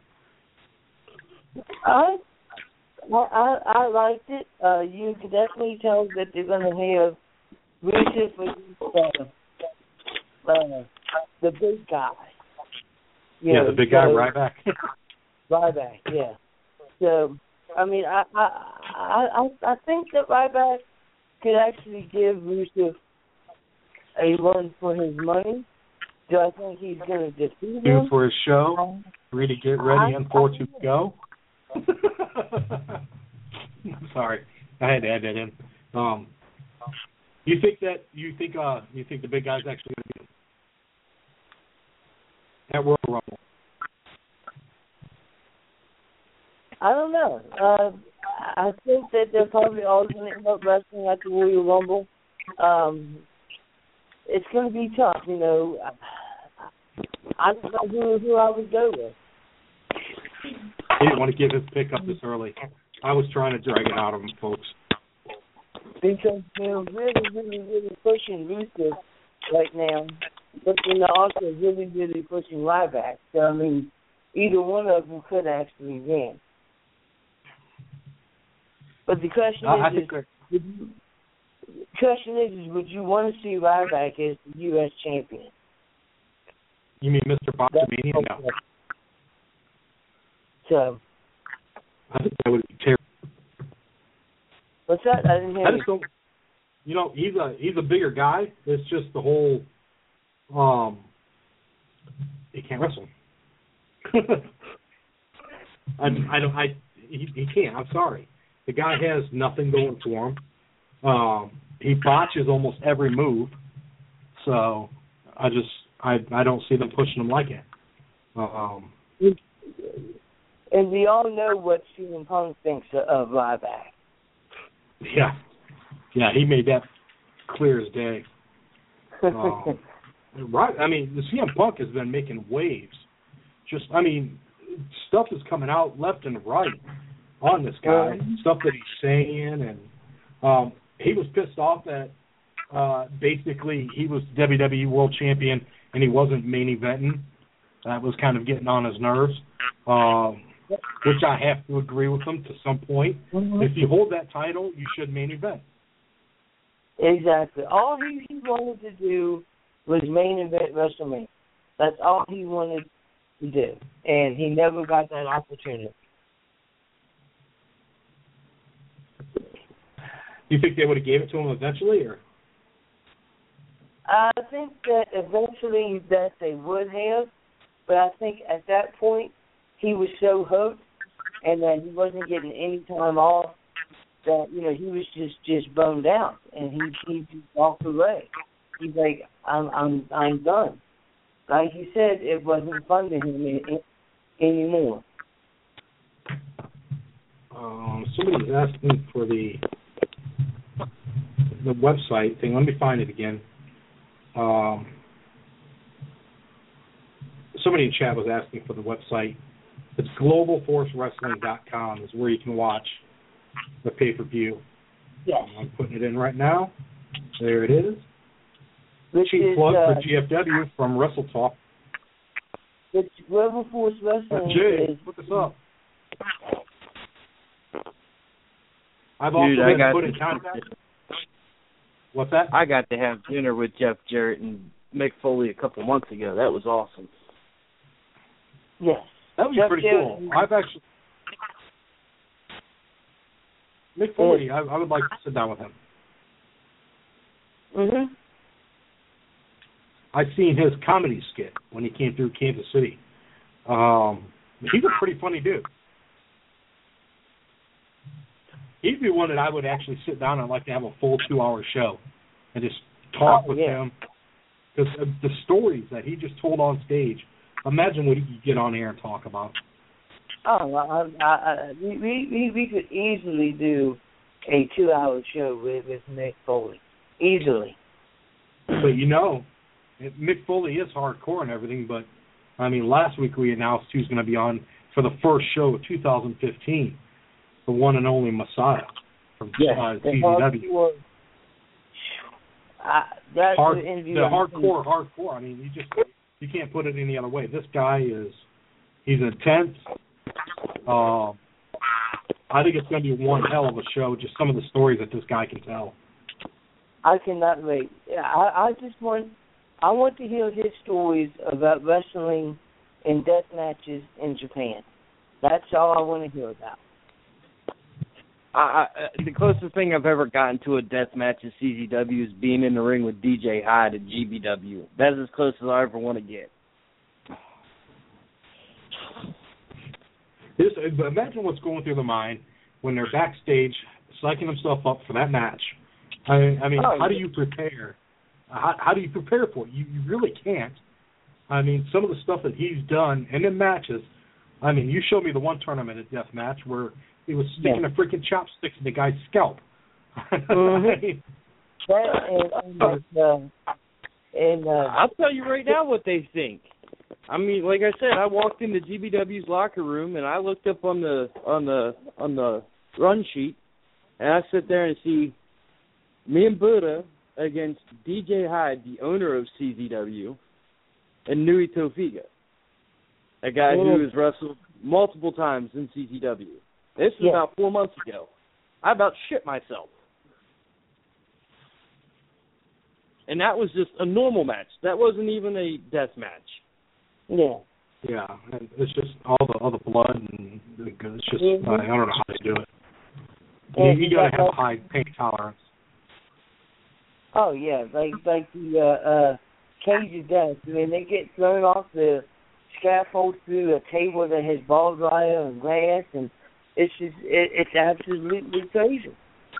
I I I liked it. Uh, you can definitely tell that they're gonna have Rusev for uh, uh, the big guy. You yeah, know, the big guy, so, Ryback. Ryback, yeah. So, I mean, I I I I think that Ryback could actually give Rusev a run for his money. Do I think he's going to defeat Two him? for his show. Three to get ready and four to go. Sorry, I had to add that in. Um, You think that you think uh you think the big guy's actually going to be at Royal Rumble? I don't know. Uh, I think that they're probably all going to end up wrestling at the Royal Rumble. Um, it's going to be tough, you know. I don't know who, who I would go with. He didn't want to give his pick up this early. I was trying to drag it out of him, folks. Because they're really, really, really pushing Rusev right now, but then they're also really, really pushing Ryback. So, I mean, either one of them could actually win. But the question I, is, I think is would you, the question is, is, would you want to see Ryback as the U S champion? You mean Mister Botchamania? No. So, I think that would be terrible. What's that? I didn't hear I you. just don't. You know, he's a he's a bigger guy. It's just the whole. Um, he can't wrestle. I I don't I he, he can't. I'm sorry. The guy has nothing going for him. Um, he botches almost every move. So I just I I don't see them pushing him like it. Um, and we all know what C M Punk thinks of Ryback. Yeah, yeah, he made that clear as day. Um, right, I mean, the C M Punk has been making waves. Just, I mean, stuff is coming out left and right on this guy. Mm-hmm. Stuff that he's saying, and um, he was pissed off that uh, basically he was W W E World Champion and he wasn't main eventing. That was kind of getting on his nerves. Um, Which I have to agree with him to some point. Mm-hmm. If you hold that title, you should main event. Exactly. All he, he wanted to do was main event WrestleMania. That's all he wanted to do. And he never got that opportunity. Do you think they would have gave it to him eventually? Or? I think that eventually that they would have. But I think at that point, he was so hooked and that he wasn't getting any time off that, you know, he was just, just bummed out and he he just walked away. He's like, I'm I'm I'm done. Like he said, it wasn't fun to him in, in, anymore. Um, somebody's asking for the the website thing. Let me find it again. Um, somebody in chat was asking for the website. It's global force wrestling dot com is where you can watch the pay-per-view. Yes. Um, I'm putting it in right now. There it is. Which Cheap is, plug uh, for G F W from Wrestle Talk. It's Global Force Wrestling. Jay, is, look this up. I've Dude, also I been got put in to, contact. What's that? I got to have dinner with Jeff Jarrett and Mick Foley a couple months ago. That was awesome. Yes. That was Jeff pretty Jarrett. cool. I've actually Mick Foley, I, I would like to sit down with him. Mhm. I've seen his comedy skit when he came through Kansas City. Um, he's a pretty funny dude. He'd be one that I would actually sit down and like to have a full two-hour show and just talk oh, with yeah. him. Because the stories that he just told on stage, imagine what he could get on air and talk about. Oh, I, I, I, we, we we could easily do a two-hour show with, with Mick Foley. Easily. But you know, Mick Foley is hardcore and everything, but, I mean, last week we announced who's going to be on for the first show of two thousand fifteen, the one and only Messiah from yes, uh, the C Z W. Hardcore, uh, that's Hard, the the interview. hardcore, hardcore. I mean, you just you can't put it any other way. This guy is he's intense. Uh, I think it's going to be one hell of a show. Just some of the stories that this guy can tell. I cannot wait. I, I just want I want to hear his stories about wrestling in death matches in Japan. That's all I want to hear about. I, I, the closest thing I've ever gotten to a death match at C Z W is being in the ring with D J Hyde at G B W. That's as close as I ever want to get. This, imagine what's going through the mind when they're backstage psyching themselves up for that match, I, I mean, oh, how do you prepare? How, how do you prepare for it? You, you really can't. I mean, some of the stuff that he's done and in matches. I mean, you showed me the one tournament at death match where he was sticking yeah. a freaking chopstick in the guy's scalp. Mm-hmm. That and, and, uh, and uh, I'll tell you right now what they think. I mean, like I said, I walked into G B W's locker room and I looked up on the on the on the run sheet, and I sit there and see me and Buddha against D J Hyde, the owner of C Z W, and Nui Tofiga, a guy who has wrestled multiple times in C Z W. This was yeah. about four months ago. I about shit myself. And that was just a normal match. That wasn't even a death match. Yeah. Yeah, and it's just all the all the blood and it's just mm-hmm. uh, I don't know how to do it. Yeah, you you got to have high pain tolerance. Oh yeah, like like the uh, uh, cage of death. I mean, they get thrown off the scaffold through a table that has barbed wire and glass, and it's just it, it's absolutely crazy.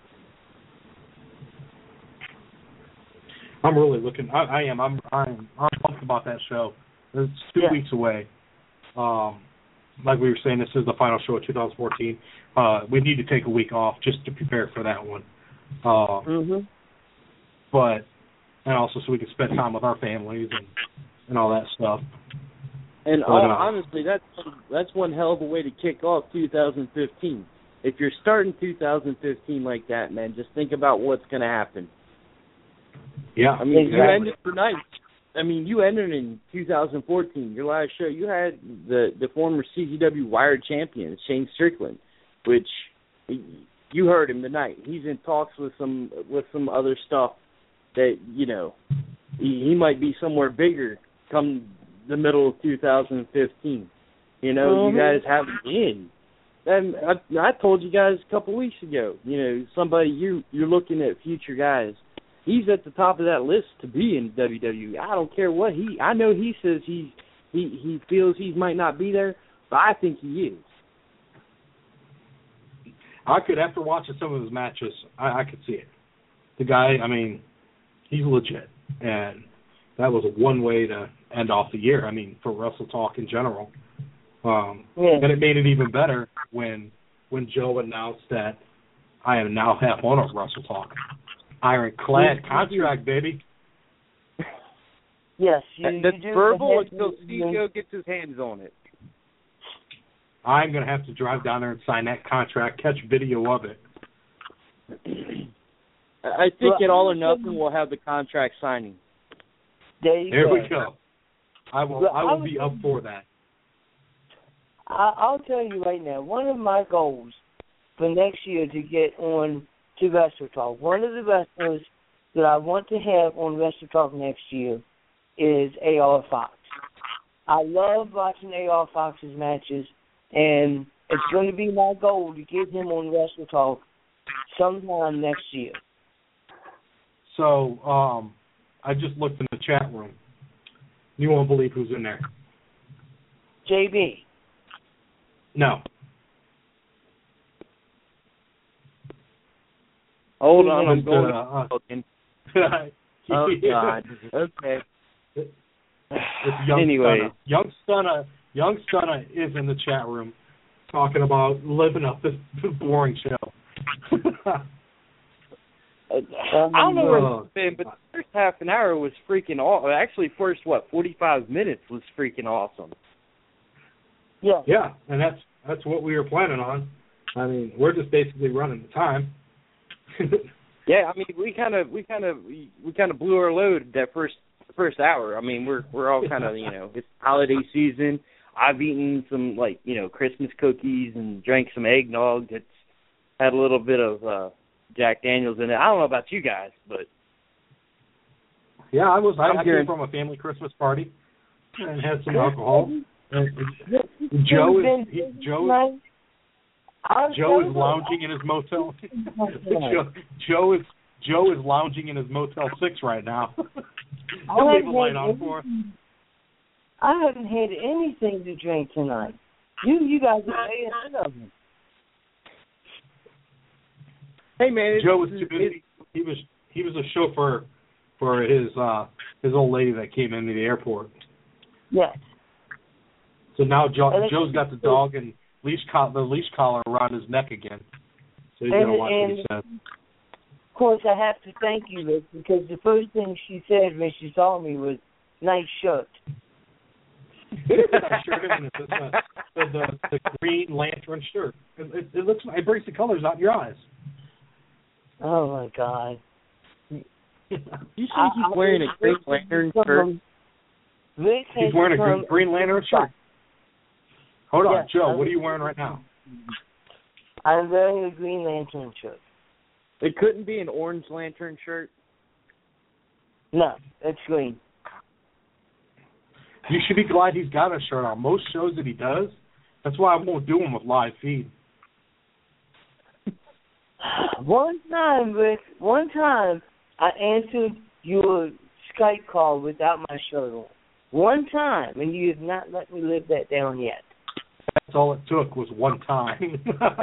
I'm really looking. I, I am. I'm. I'm. I'm pumped about that show. It's two yeah. weeks away. Um, like we were saying, this is the final show of two thousand fourteen. Uh, we need to take a week off just to prepare for that one. Uh, mm-hmm. But and also so we can spend time with our families and, and all that stuff. And but, all, uh, honestly, that's that's one hell of a way to kick off two thousand fifteen. If you're starting two thousand fifteen like that, man, just think about what's going to happen. Yeah, I mean, exactly. you ended tonight. I mean, you ended in two thousand fourteen. Your last show, you had the the former C Z W Wired champion, Shane Strickland, which you heard him tonight. He's in talks with some with some other stuff that, you know, he, he might be somewhere bigger come the middle of two thousand fifteen. You know, mm-hmm. you guys have it in. And I, I told you guys a couple weeks ago, you know, somebody you you're looking at future guys. He's at the top of that list to be in W W E. I don't care what he. I know he says he he he feels he might not be there, but I think he is. I could, after watching some of his matches, I, I could see it. The guy, I mean, he's legit, and that was one way to end off the year. I mean, for Wrestle Talk in general, um, yeah. and it made it even better when when Joe announced that I am now half owner of Wrestle Talk. Ironclad contract, baby. Yes, you, that's you do verbal until Steve-O gets his hands on it. I'm going to have to drive down there and sign that contract, catch video of it. I think well, at All or Nothing we'll have the contract signing. There, you there go. we go. I will well, I will I be up for that. I, I'll tell you right now, one of my goals for next year to get on to Wrestle Talk, one of the wrestlers that I want to have on Wrestle Talk next year is A R Fox. I love watching A R Fox's matches, and it's going to be my goal to get him on Wrestle Talk sometime next year. So, um, I just looked in the chat room. You won't believe who's in there. J B. No. Hold on, I'm going uh, to... Uh, oh, God. Okay. It's young anyway. Stunna. Young Stunna, Young Stunna is in the chat room talking about living up this boring show. I don't know where it's been, but the first half an hour was freaking awesome. Actually, first, what, forty-five minutes was freaking awesome. Yeah. Yeah, and that's that's what we were planning on. I mean, we're just basically running the time. Yeah, I mean, we kind of, we kind of, we, we kind of blew our load that first first hour. I mean, we're we're all kind of, you know, it's holiday season. I've eaten some like, you know, Christmas cookies and drank some eggnog. It's had a little bit of uh, Jack Daniels in it. I don't know about you guys, but yeah, I was. I, I here. came from a family Christmas party and had some alcohol. And Joe is he, Joe. Joe is lounging in his motel. Joe, Joe is Joe is lounging in his Motel Six right now. He'll leave a light on for us. I haven't had anything to drink tonight. You you guys are ahead of me. Hey man, Joe is too busy. he was he was a chauffeur for his uh, his old lady that came into the airport. Yes. So now Joe, Joe's got the dog and leash co- the leash collar around his neck again. So he's gonna watch what he says. Of course, I have to thank you, Rick, because the first thing she said when she saw me was, "Nice shirt." That shirt, isn't it? It's, uh, the, the the Green Lantern shirt. It, it, it looks it brings the colors out in your eyes. Oh my God! You think he's wearing a Green Lantern shirt? He's wearing a Green, Green Lantern shirt. Hold on, yeah, Joe. I'm, what are you wearing right now? I'm wearing a Green Lantern shirt. It couldn't be an Orange Lantern shirt. No, it's green. You should be glad he's got a shirt on. Most shows that he does, that's why I won't do them with live feed. One time, Rick, one time, I answered your Skype call without my shirt on. One time, and you have not let me live that down yet. That's all it took was one time.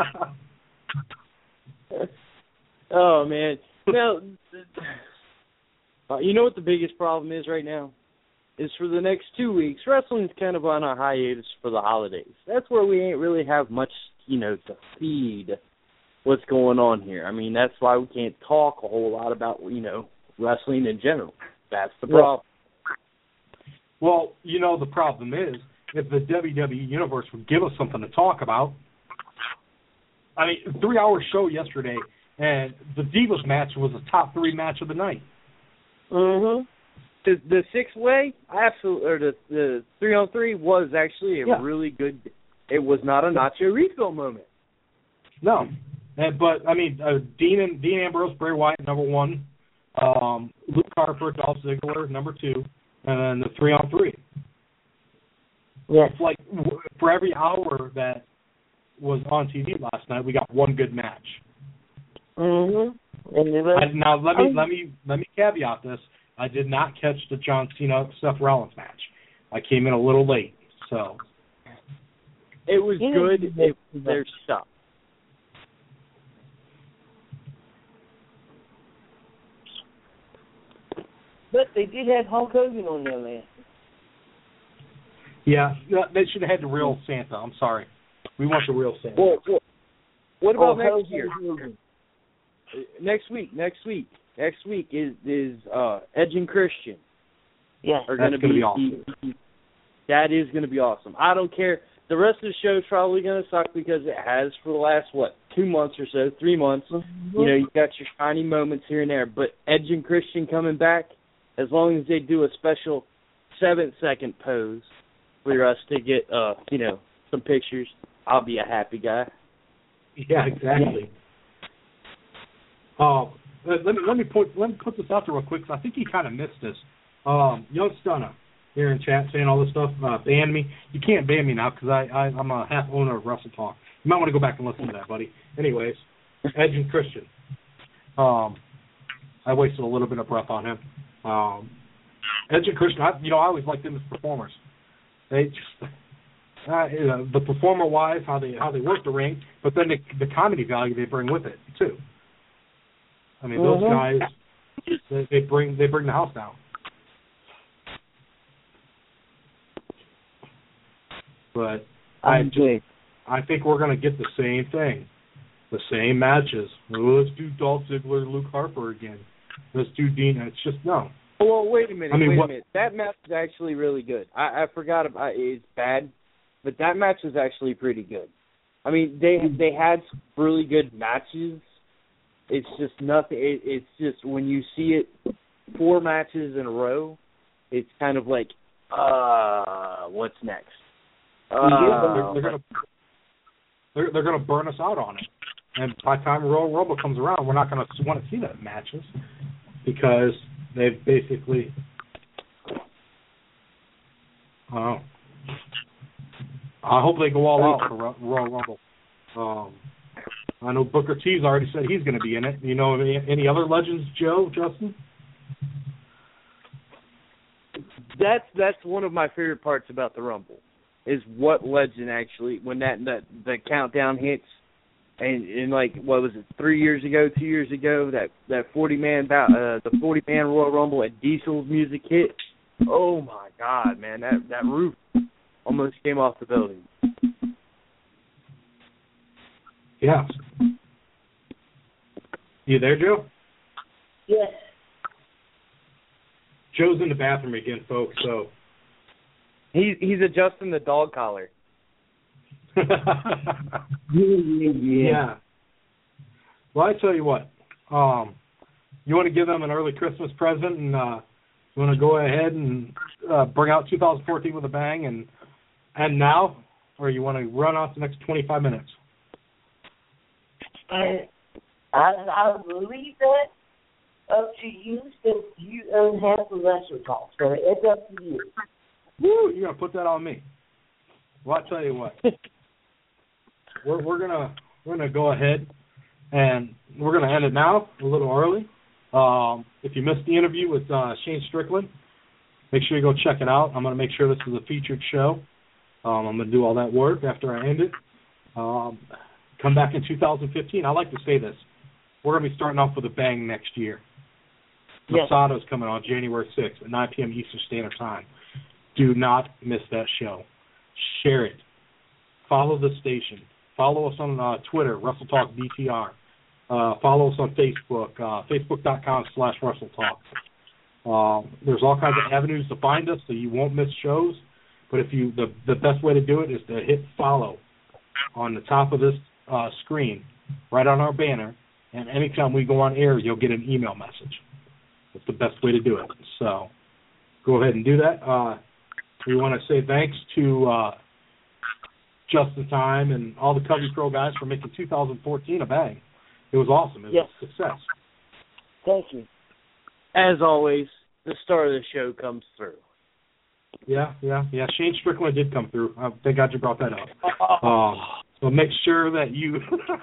Oh, man. Now, uh, you know what the biggest problem is right now? Is for the next two weeks, wrestling's kind of on a hiatus for the holidays. That's where we ain't really have much, you know, to feed what's going on here. I mean, that's why we can't talk a whole lot about, you know, wrestling in general. That's the problem. Well, you know, the problem is, if the W W E Universe would give us something to talk about, I mean, three-hour show yesterday, and the Divas match was a top three match of the night. Mm-hmm. The, the six-way, absolutely, or the, the three-on-three was actually a yeah. really good, it was not a Nacho refill moment. No. And, but, I mean, uh, Dean and Dean Ambrose, Bray Wyatt, number one. Um, Luke Harper, Dolph Ziggler, number two. And then the three-on-three. Yes. It's like, for every hour that was on T V last night, we got one good match. Mm-hmm. I, now, let me, let me, let me caveat this. I did not catch the John Cena Seth Rollins match. I came in a little late, so it was good. It, their stuff. But they did have Hulk Hogan on there, man. Yeah, they should have had the real Santa. I'm sorry. We want the real Santa. Well, well, what about oh, next year? Next week. Next week. Next week is is uh, Edge and Christian. Yeah, are going to be, be awesome. That is going to be awesome. I don't care. The rest of the show is probably going to suck because it has for the last, what, two months or so, three months. Mm-hmm. You know, you got your shiny moments here and there. But Edge and Christian coming back, as long as they do a special seven-second pose for us to get, uh, you know, some pictures, I'll be a happy guy. Yeah, exactly. Oh. Uh, Let me let me put let me put this out there real quick because I think he kind of missed this. Um, Young Stunna here in chat saying all this stuff. Uh, ban me. You can't ban me now because I, I I'm a half owner of Wrestle Talk. You might want to go back and listen to that, buddy. Anyways, Edge and Christian. Um, I wasted a little bit of breath on him. Um, Edge and Christian. I, you know, I always liked them as performers. They just uh, you know, the performer wise, how they how they work the ring, but then the, the comedy value they bring with it too. I mean, those mm-hmm. guys, they, they bring they bring the house down. But I just, I think we're going to get the same thing, the same matches. Let's do Dolph Ziggler, Luke Harper again. Let's do Dean. It's just no. Well, wait a minute. I mean, wait what, a minute. That match is actually really good. I, I forgot about it's bad, but that match was actually pretty good. I mean, they they had some really good matches. It's just nothing. It, it's just when you see it four matches in a row, it's kind of like, uh, what's next? Uh, they're, they're gonna they're, they're gonna burn us out on it, and by the time Royal Rumble comes around, we're not gonna want to see that matches because they've basically, I don't know. I hope they go all out for Royal Rumble. Um, I know Booker T's already said he's going to be in it. You know any, any other legends, Joe, Justin? That's that's one of my favorite parts about the Rumble, is what legend actually, when that, that the countdown hits, and and like what was it, three years ago, two years ago, that that forty man uh, the forty man Royal Rumble and Diesel's music hit. Oh my God, man, that that roof almost came off the building. Yeah. You there, Joe? Yes. Joe's in the bathroom again, folks. So he's he's adjusting the dog collar. yeah. Yeah. Well, I tell you what. Um, you want to give them an early Christmas present, and uh, you want to go ahead and uh, bring out two thousand fourteen with a bang, and and now, or you want to run off the next twenty-five minutes? And I I will leave that up to you since you own half the Wrestle Talk. So it's up to you. Woo! You're gonna put that on me. Well, I tell you what. we're we're gonna we're gonna go ahead and we're gonna end it now a little early. Um, if you missed the interview with uh, Shane Strickland, make sure you go check it out. I'm gonna make sure this is a featured show. Um, I'm gonna do all that work after I end it. Um, come back in two thousand fifteen. I like to say this. We're gonna be starting off with a bang next year. Yes. Masato's coming on January sixth at nine p.m. Eastern Standard Time. Do not miss that show. Share it. Follow the station. Follow us on uh, Twitter, WrestleTalk B T R. Uh, follow us on Facebook, uh, facebook.com slash WrestleTalk. Uh, there's all kinds of avenues to find us, so you won't miss shows. But if you, the the best way to do it is to hit follow on the top of this uh, screen, right on our banner. And anytime we go on air, you'll get an email message. That's the best way to do it. So go ahead and do that. Uh, we want to say thanks to uh, Just in Time and all the Covey Pro guys for making two thousand fourteen a bang. It was awesome. It was yes. a success. Thank you. As always, the star of the show comes through. Yeah, yeah, yeah. Shane Strickland did come through. Uh, thank God you brought that up. Um, so make sure that you.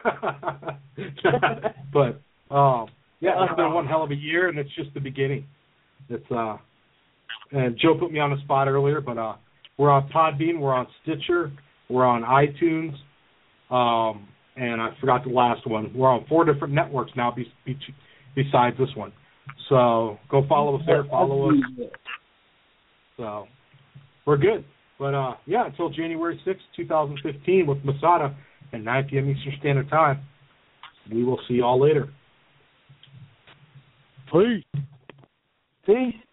but um, yeah, it's been one hell of a year, and it's just the beginning. It's uh, and Joe put me on the spot earlier, but uh, we're on Podbean, we're on Stitcher, we're on iTunes, um, and I forgot the last one. We're on four different networks now, be, be, besides this one. So go follow us there, follow us. So we're good. But uh, yeah, until January sixth, twenty fifteen, with Masada at nine p.m. Eastern Standard Time. We will see y'all later. Peace. Peace.